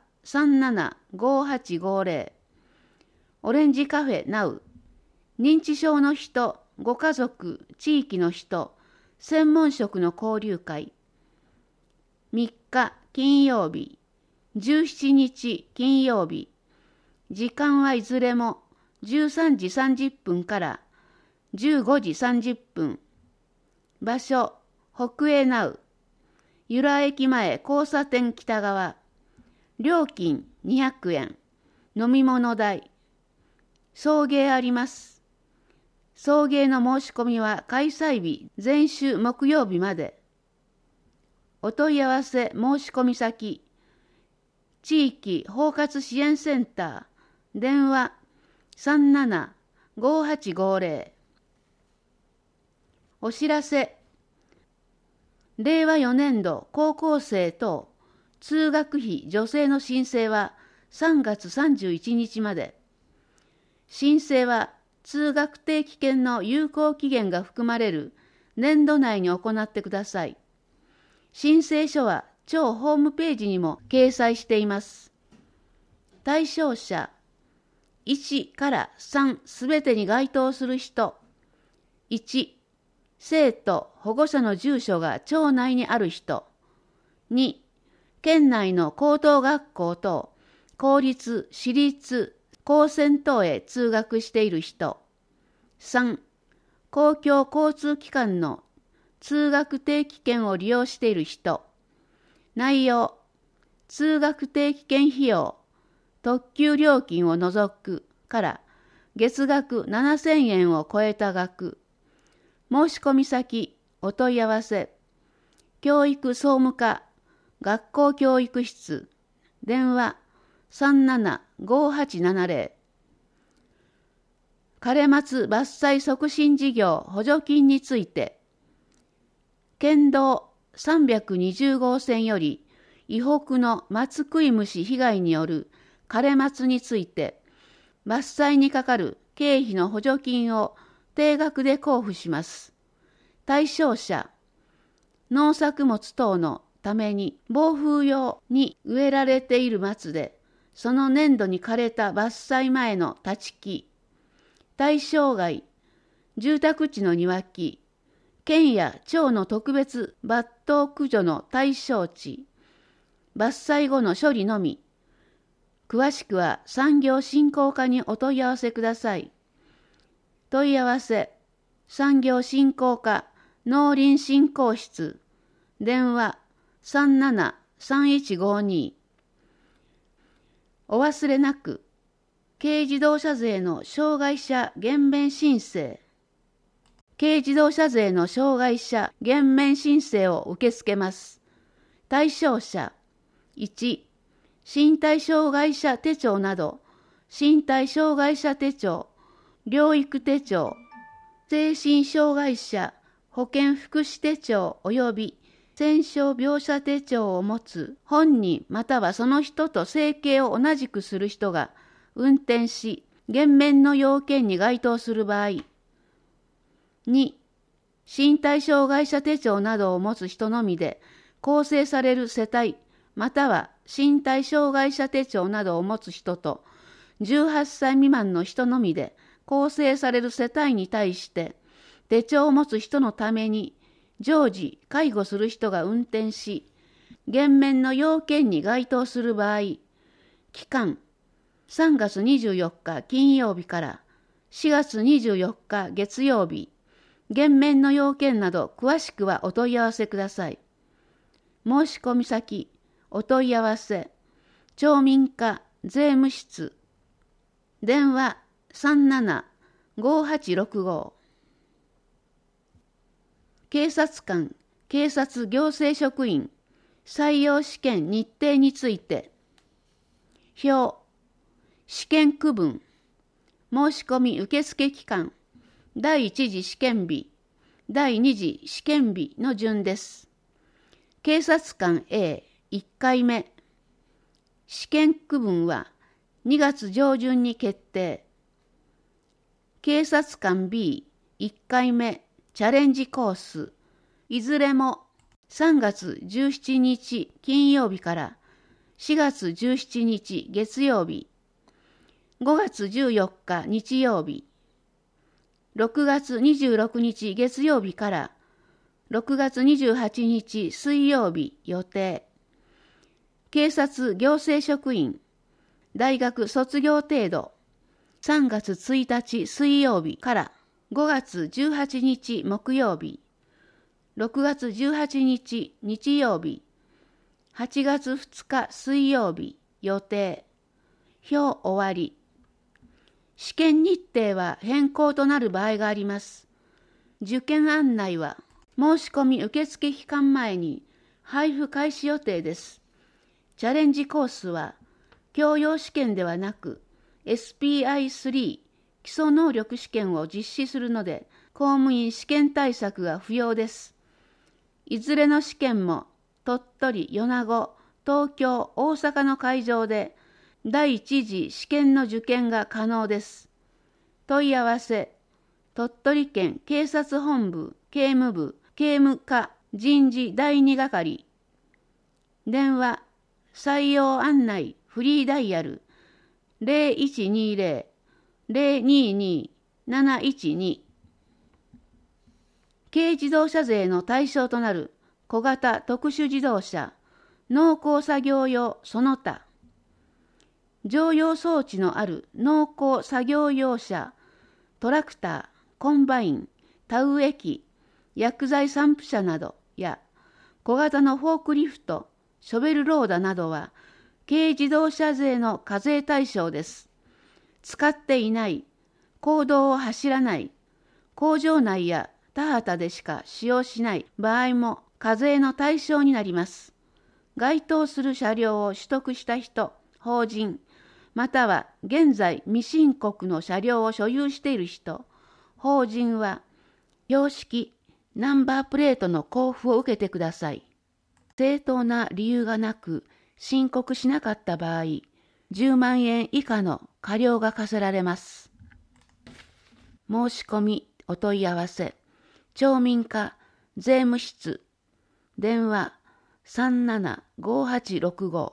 375850。オレンジカフェナウ。認知症の人、ご家族、地域の人、専門職の交流会。3日金曜日、17日金曜日。時間はいずれも13時30分から15時30分。場所、北栄ナウ。由良駅前交差点北側。料金200円。飲み物代。送迎あります。送迎の申し込みは開催日前週木曜日まで。お問い合わせ申し込み先、地域包括支援センター。電話375850。お知らせ。令和4年度高校生等通学費助成の申請は3月31日まで。申請は通学定期券の有効期限が含まれる年度内に行ってください。申請書は庁ホームページにも掲載しています。対象者、1から3すべてに該当する人。1、生徒・保護者の住所が町内にある人。2、県内の高等学校等、公立、私立、高専等へ通学している人。3、公共交通機関の通学定期券を利用している人。内容、通学定期券費用、特急料金を除くから月額7000円を超えた額。申し込み先、お問い合わせ。教育総務課、学校教育室。電話375870。枯松伐採促進事業補助金について、県道320号線より以北の松食い虫被害による枯松について、伐採にかかる経費の補助金を定額で交付します。 対象者、農作物等のために防風用に植えられている松で、その年度に枯れた伐採前の立木、対象外、住宅地の庭木、県や町の特別抜刀駆除の対象地、伐採後の処理のみ。詳しくは産業振興課にお問い合わせください。問い合わせ、産業振興課農林振興室、電話37-3152。お忘れなく、軽自動車税の障害者減免申請。軽自動車税の障害者減免申請を受け付けます。対象者、1、身体障害者手帳など、身体障害者手帳、療育手帳、精神障害者保健福祉手帳及び戦傷病者手帳を持つ本人またはその人と生計を同じくする人が運転し、減免の要件に該当する場合。2、身体障害者手帳などを持つ人のみで構成される世帯、または身体障害者手帳などを持つ人と18歳未満の人のみで構成される世帯に対して、手帳を持つ人のために常時介護する人が運転し、減免の要件に該当する場合、期間3月24日金曜日から4月24日月曜日、減免の要件など詳しくはお問い合わせください。申し込み先、お問い合わせ、町民課税務室、電話37-5865。警察官、警察行政職員、採用試験日程について、表、試験区分、申し込み受付期間、第1次試験日、第2次試験日の順です。警察官 A1 回目。試験区分は2月上旬に決定。警察官 B1 回目チャレンジコース、いずれも3月17日金曜日から4月17日月曜日、5月14日日曜日、6月26日月曜日から6月28日水曜日予定。警察行政職員、大学卒業程度、3月1日水曜日から5月18日木曜日、6月18日日曜日、8月2日水曜日予定。表終わり。試験日程は変更となる場合があります。受験案内は申し込み受付期間前に配布開始予定です。チャレンジコースは教養試験ではなく SPI3 基礎能力試験を実施するので、公務員試験対策が不要です。いずれの試験も鳥取、米子、東京、大阪の会場で第一次試験の受験が可能です。問い合わせ、鳥取県警察本部警務部警務課人事第2係。電話、採用案内フリーダイヤル 0120-022-712。軽自動車税の対象となる小型特殊自動車、農耕作業用その他。乗用装置のある農耕作業用車、トラクター、コンバイン、田植え機、薬剤散布車などや小型のフォークリフト、ショベルローダーなどは軽自動車税の課税対象です。使っていない、公道を走らない、工場内や田畑でしか使用しない場合も課税の対象になります。該当する車両を取得した人、法人、または現在未申告の車両を所有している人、法人は標識、ナンバープレートの交付を受けてください。正当な理由がなく申告しなかった場合、10万円以下の過料が課せられます。申し込み、お問い合わせ、町民課税務室、電話375865。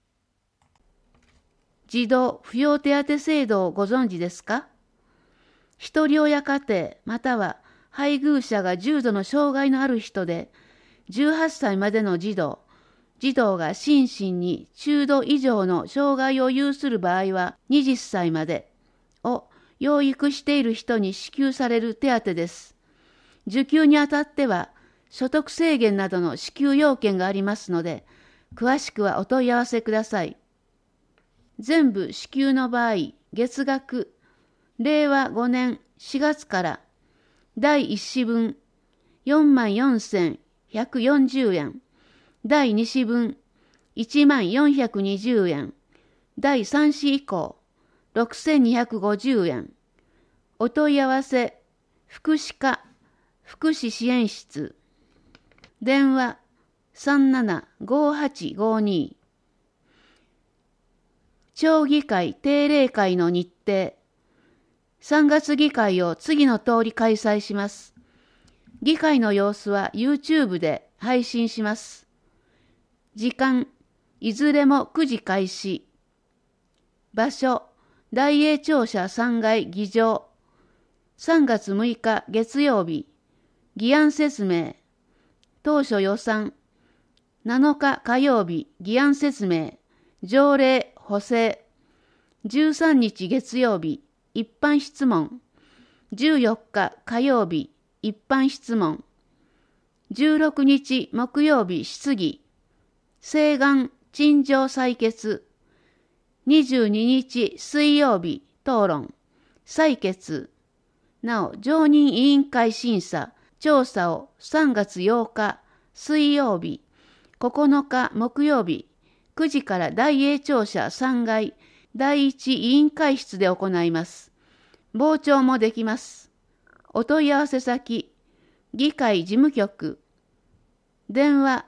児童扶養手当制度をご存知ですか？一人親家庭または配偶者が重度の障害のある人で、18歳までの児童が心身に中度以上の障害を有する場合は20歳までを養育している人に支給される手当です。受給にあたっては所得制限などの支給要件がありますので、詳しくはお問い合わせください。全部支給の場合、月額、令和5年4月から第1子分44,140円、第2子分1420円、第3子以降6250円。お問い合わせ、福祉課、福祉支援室。電話375852。町議会定例会の日程。3月議会を次の通り開催します。議会の様子は YouTube で配信します。時間、いずれも9時開始。場所、大栄庁舎3階議場。3月6日月曜日。議案説明。当初予算。7日火曜日議案説明。条例補正。13日月曜日一般質問。14日火曜日一般質問。16日木曜日質疑。請願陳情採決。22日水曜日討論。採決。なお、常任委員会審査、調査を3月8日水曜日、9日木曜日、9時から大栄庁舎3階第一委員会室で行います。傍聴もできます。お問い合わせ先、議会事務局、電話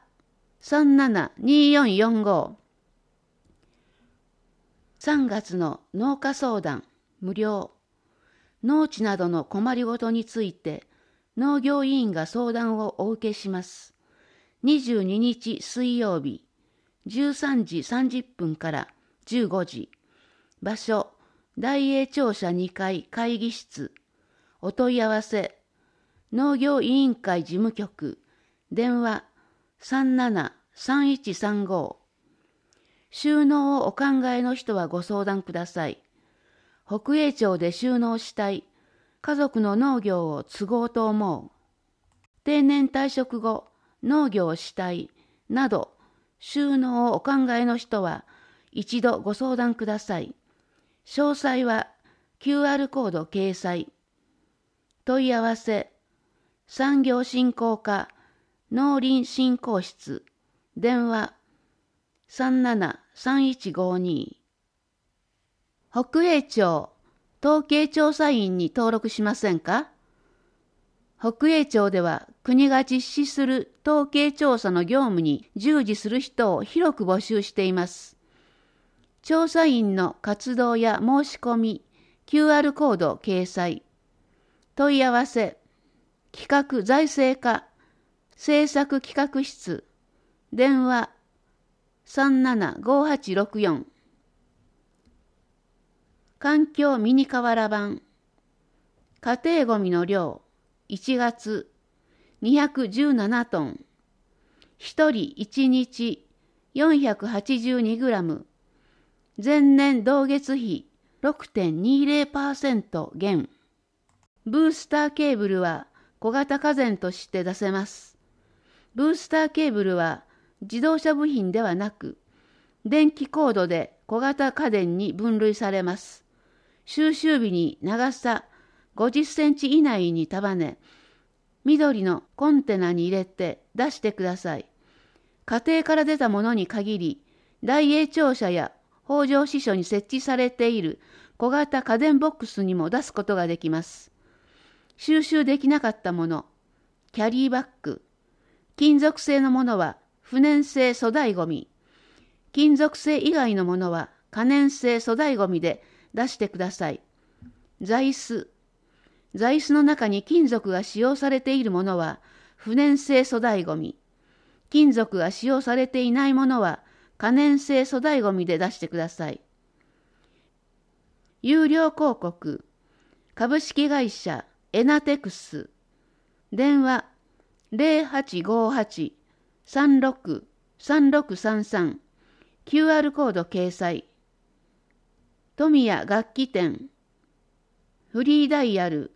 372445。3月の農家相談、無料。農地などの困りごとについて、農業委員が相談をお受けします。22日水曜日、13時30分から15時。場所、大栄庁舎2階会議室。お問い合わせ、農業委員会事務局、電話373135。収納をお考えの人はご相談ください。北栄町で収納したい、家族の農業を継ごうと思う、定年退職後農業をしたい、など、収納をお考えの人は一度ご相談ください。詳細は QR コード掲載。問い合わせ、産業振興課農林振興室、電話373152。北栄町統計調査員に登録しませんか？北栄町では国が実施する統計調査の業務に従事する人を広く募集しています。調査員の活動や申し込み、QR コード掲載。問い合わせ、企画財政課、政策企画室、電話375864。環境ミニ瓦版。家庭ごみの量、1月217トン。1人1日482グラム。前年同月比 6.20% 減。ブースターケーブルは小型家電として出せます。ブースターケーブルは自動車部品ではなく、電気コードで小型家電に分類されます。収集日に長さ50センチ以内に束ね、緑のコンテナに入れて出してください。家庭から出たものに限り、大栄庁舎や北条支所に設置されている小型家電ボックスにも出すことができます。収集できなかったもの、キャリーバッグ、金属製のものは不燃性粗大ごみ、金属製以外のものは可燃性粗大ごみで出してください。座椅子の中に金属が使用されているものは不燃性粗大ごみ。金属が使用されていないものは可燃性粗大ごみで出してください。有料広告、株式会社エナテクス、電話 0858-36-3633、QR コード掲載。富谷楽器店、フリーダイヤル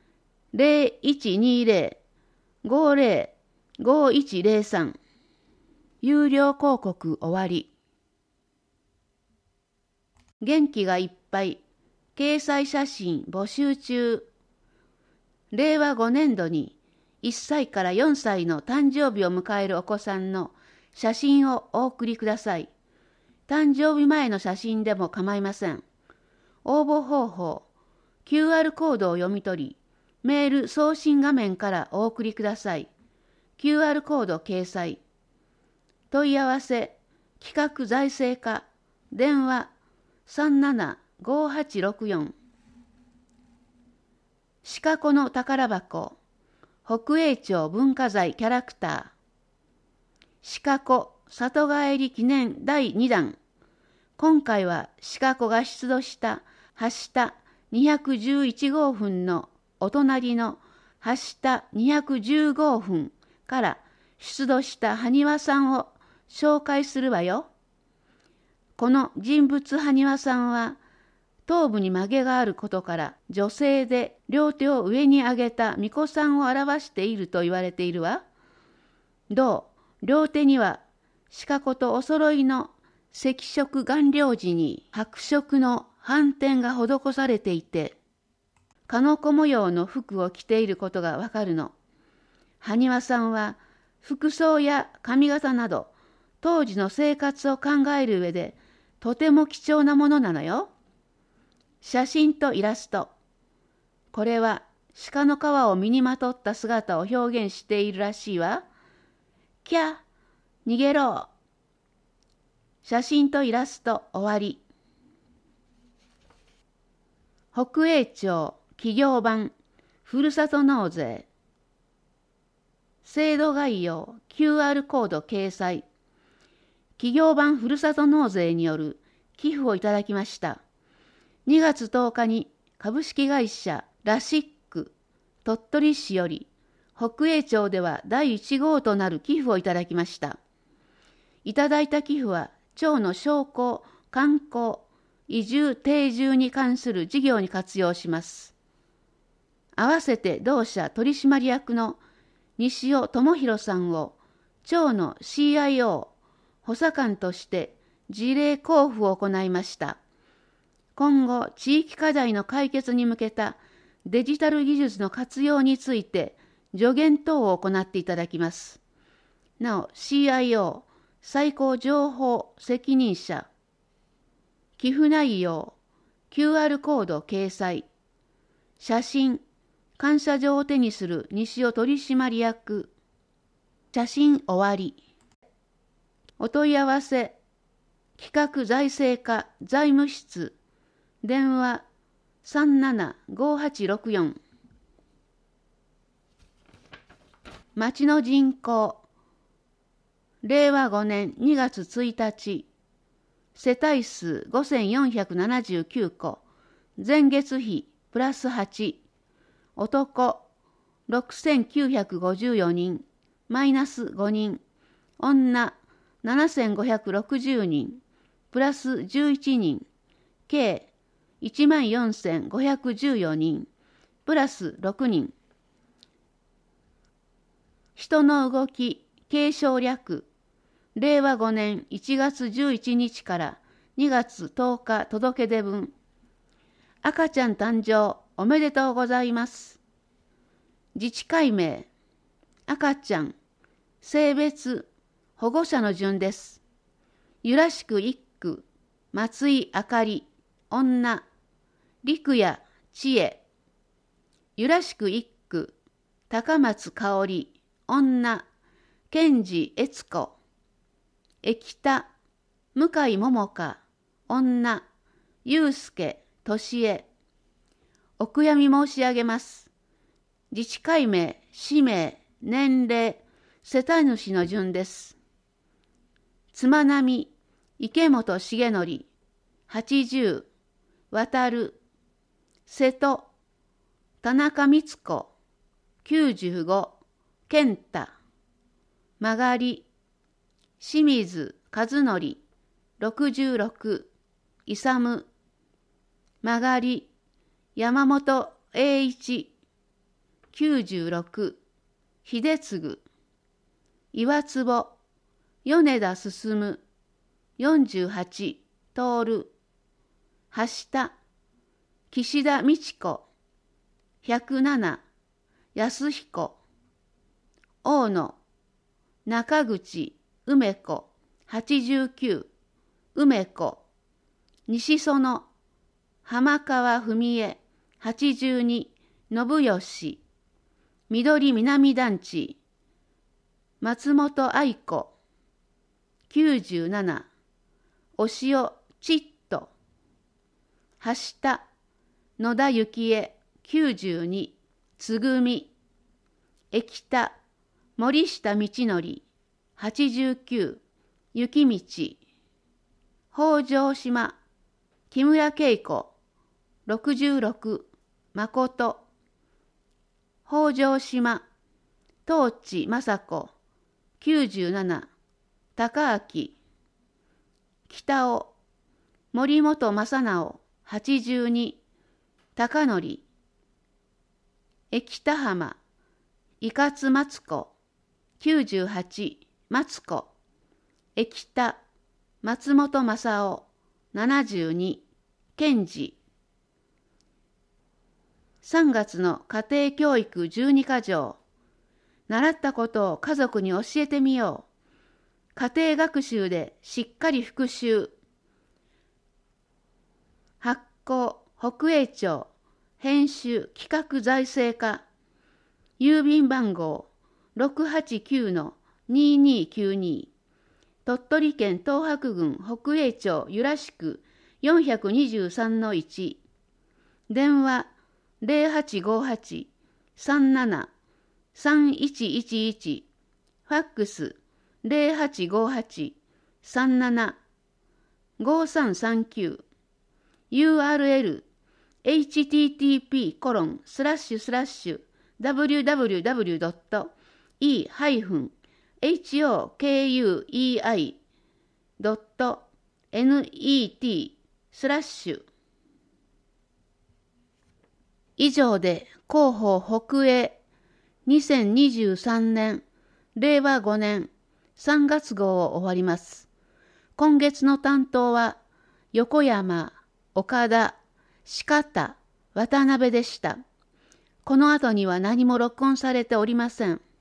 0120-50-5103。有料広告終わり。元気がいっぱい、掲載写真募集中。令和5年度に1歳から4歳の誕生日を迎えるお子さんの写真をお送りください。誕生日前の写真でも構いません。応募方法、QR コードを読み取り、メール送信画面からお送りください。QR コード掲載。問い合わせ、企画財政課、電話 37-5864。鹿子の宝箱、北栄町文化財キャラクター。鹿子里帰り記念第2弾。今回は鹿子が出土した橋田211号墳のお隣の橋田210号墳から出土した埴輪さんを紹介するわよ。この人物埴輪さんは頭部に曲げがあることから女性で両手を上に上げた巫女さんを表していると言われているわ。同両手には鹿子とお揃いの赤色顔料地に白色の斑点が施されていて、かのこ模様の服を着ていることがわかるの。埴輪さんは服装や髪型など当時の生活を考える上でとても貴重なものなのよ。写真とイラスト。これは鹿の皮を身にまとった姿を表現しているらしいわ。キャ、逃げろ。写真とイラスト終わり。北栄町企業版ふるさと納税。制度概要 QR コード掲載。企業版ふるさと納税による寄付をいただきました。2月10日に株式会社ラシック鳥取市より北栄町では第1号となる寄付をいただきました。いただいた寄付は町の商工、観光、移住、定住に関する事業に活用します。合わせて同社取締役の西尾智弘さんを町の CIO 補佐官として事例交付を行いました。今後、地域課題の解決に向けたデジタル技術の活用について助言等を行っていただきます。なお、CIO 最高情報責任者。寄付内容、QR コード掲載。写真、感謝状を手にする西尾取締役。写真終わり。お問い合わせ、企画財政課財務室。電話 37-5864。町の人口。令和5年2月1日。世帯数5479戸。前月比プラス8。男6954人。マイナス5人。女7560人。プラス11人。計14,514人、プラス6人。人の動き、継承略。令和5年1月11日から2月10日届け出分。赤ちゃん誕生おめでとうございます。自治会名、赤ちゃん、性別、保護者の順です。ゆらしく一句、松井あかり、女、陸也知恵。ゆらしく一句、高松香織、女、賢治悦子。液田、向井桃香、女、祐介俊恵。お悔やみ申し上げます。自治会名、氏名、 年齢、世帯主の順です。妻並、池本重則、80、渡る、瀬戸、田中光子、95、健太、曲がり、清水和則、66、勇、曲がり、山本栄一、96、秀次、岩坪、米田進、48、徹、橋田、岸田美智子、107、安彦、大野、中口、梅子、89、梅子、西園、浜川文江、82、信義、緑南団地、松本愛子、97、押尾ちっと、橋田、野田幸恵、92、つぐみ、駅田、森下道則、89、雪道、北条島、木村恵子、66、誠、北条島、東地雅子、97、高明、北尾、森本正直、82、高則、駅田浜、伊勝松子、98、松子、駅田、松本正夫、72、賢治。3月の家庭教育12か条。習ったことを家族に教えてみよう。家庭学習でしっかり復習。発行、北栄町、編集、企画財政課。郵便番号 689-2292。鳥取県東白郡北栄町由良区 423-1。電話0858-37-3111。ファックス0858-37-5339。URL http://www.e-hokuei.net/以上で広報北栄2023年令和5年3月号を終わります。今月の担当は横山、岡田、四方、渡辺でした。この後には何も録音されておりません。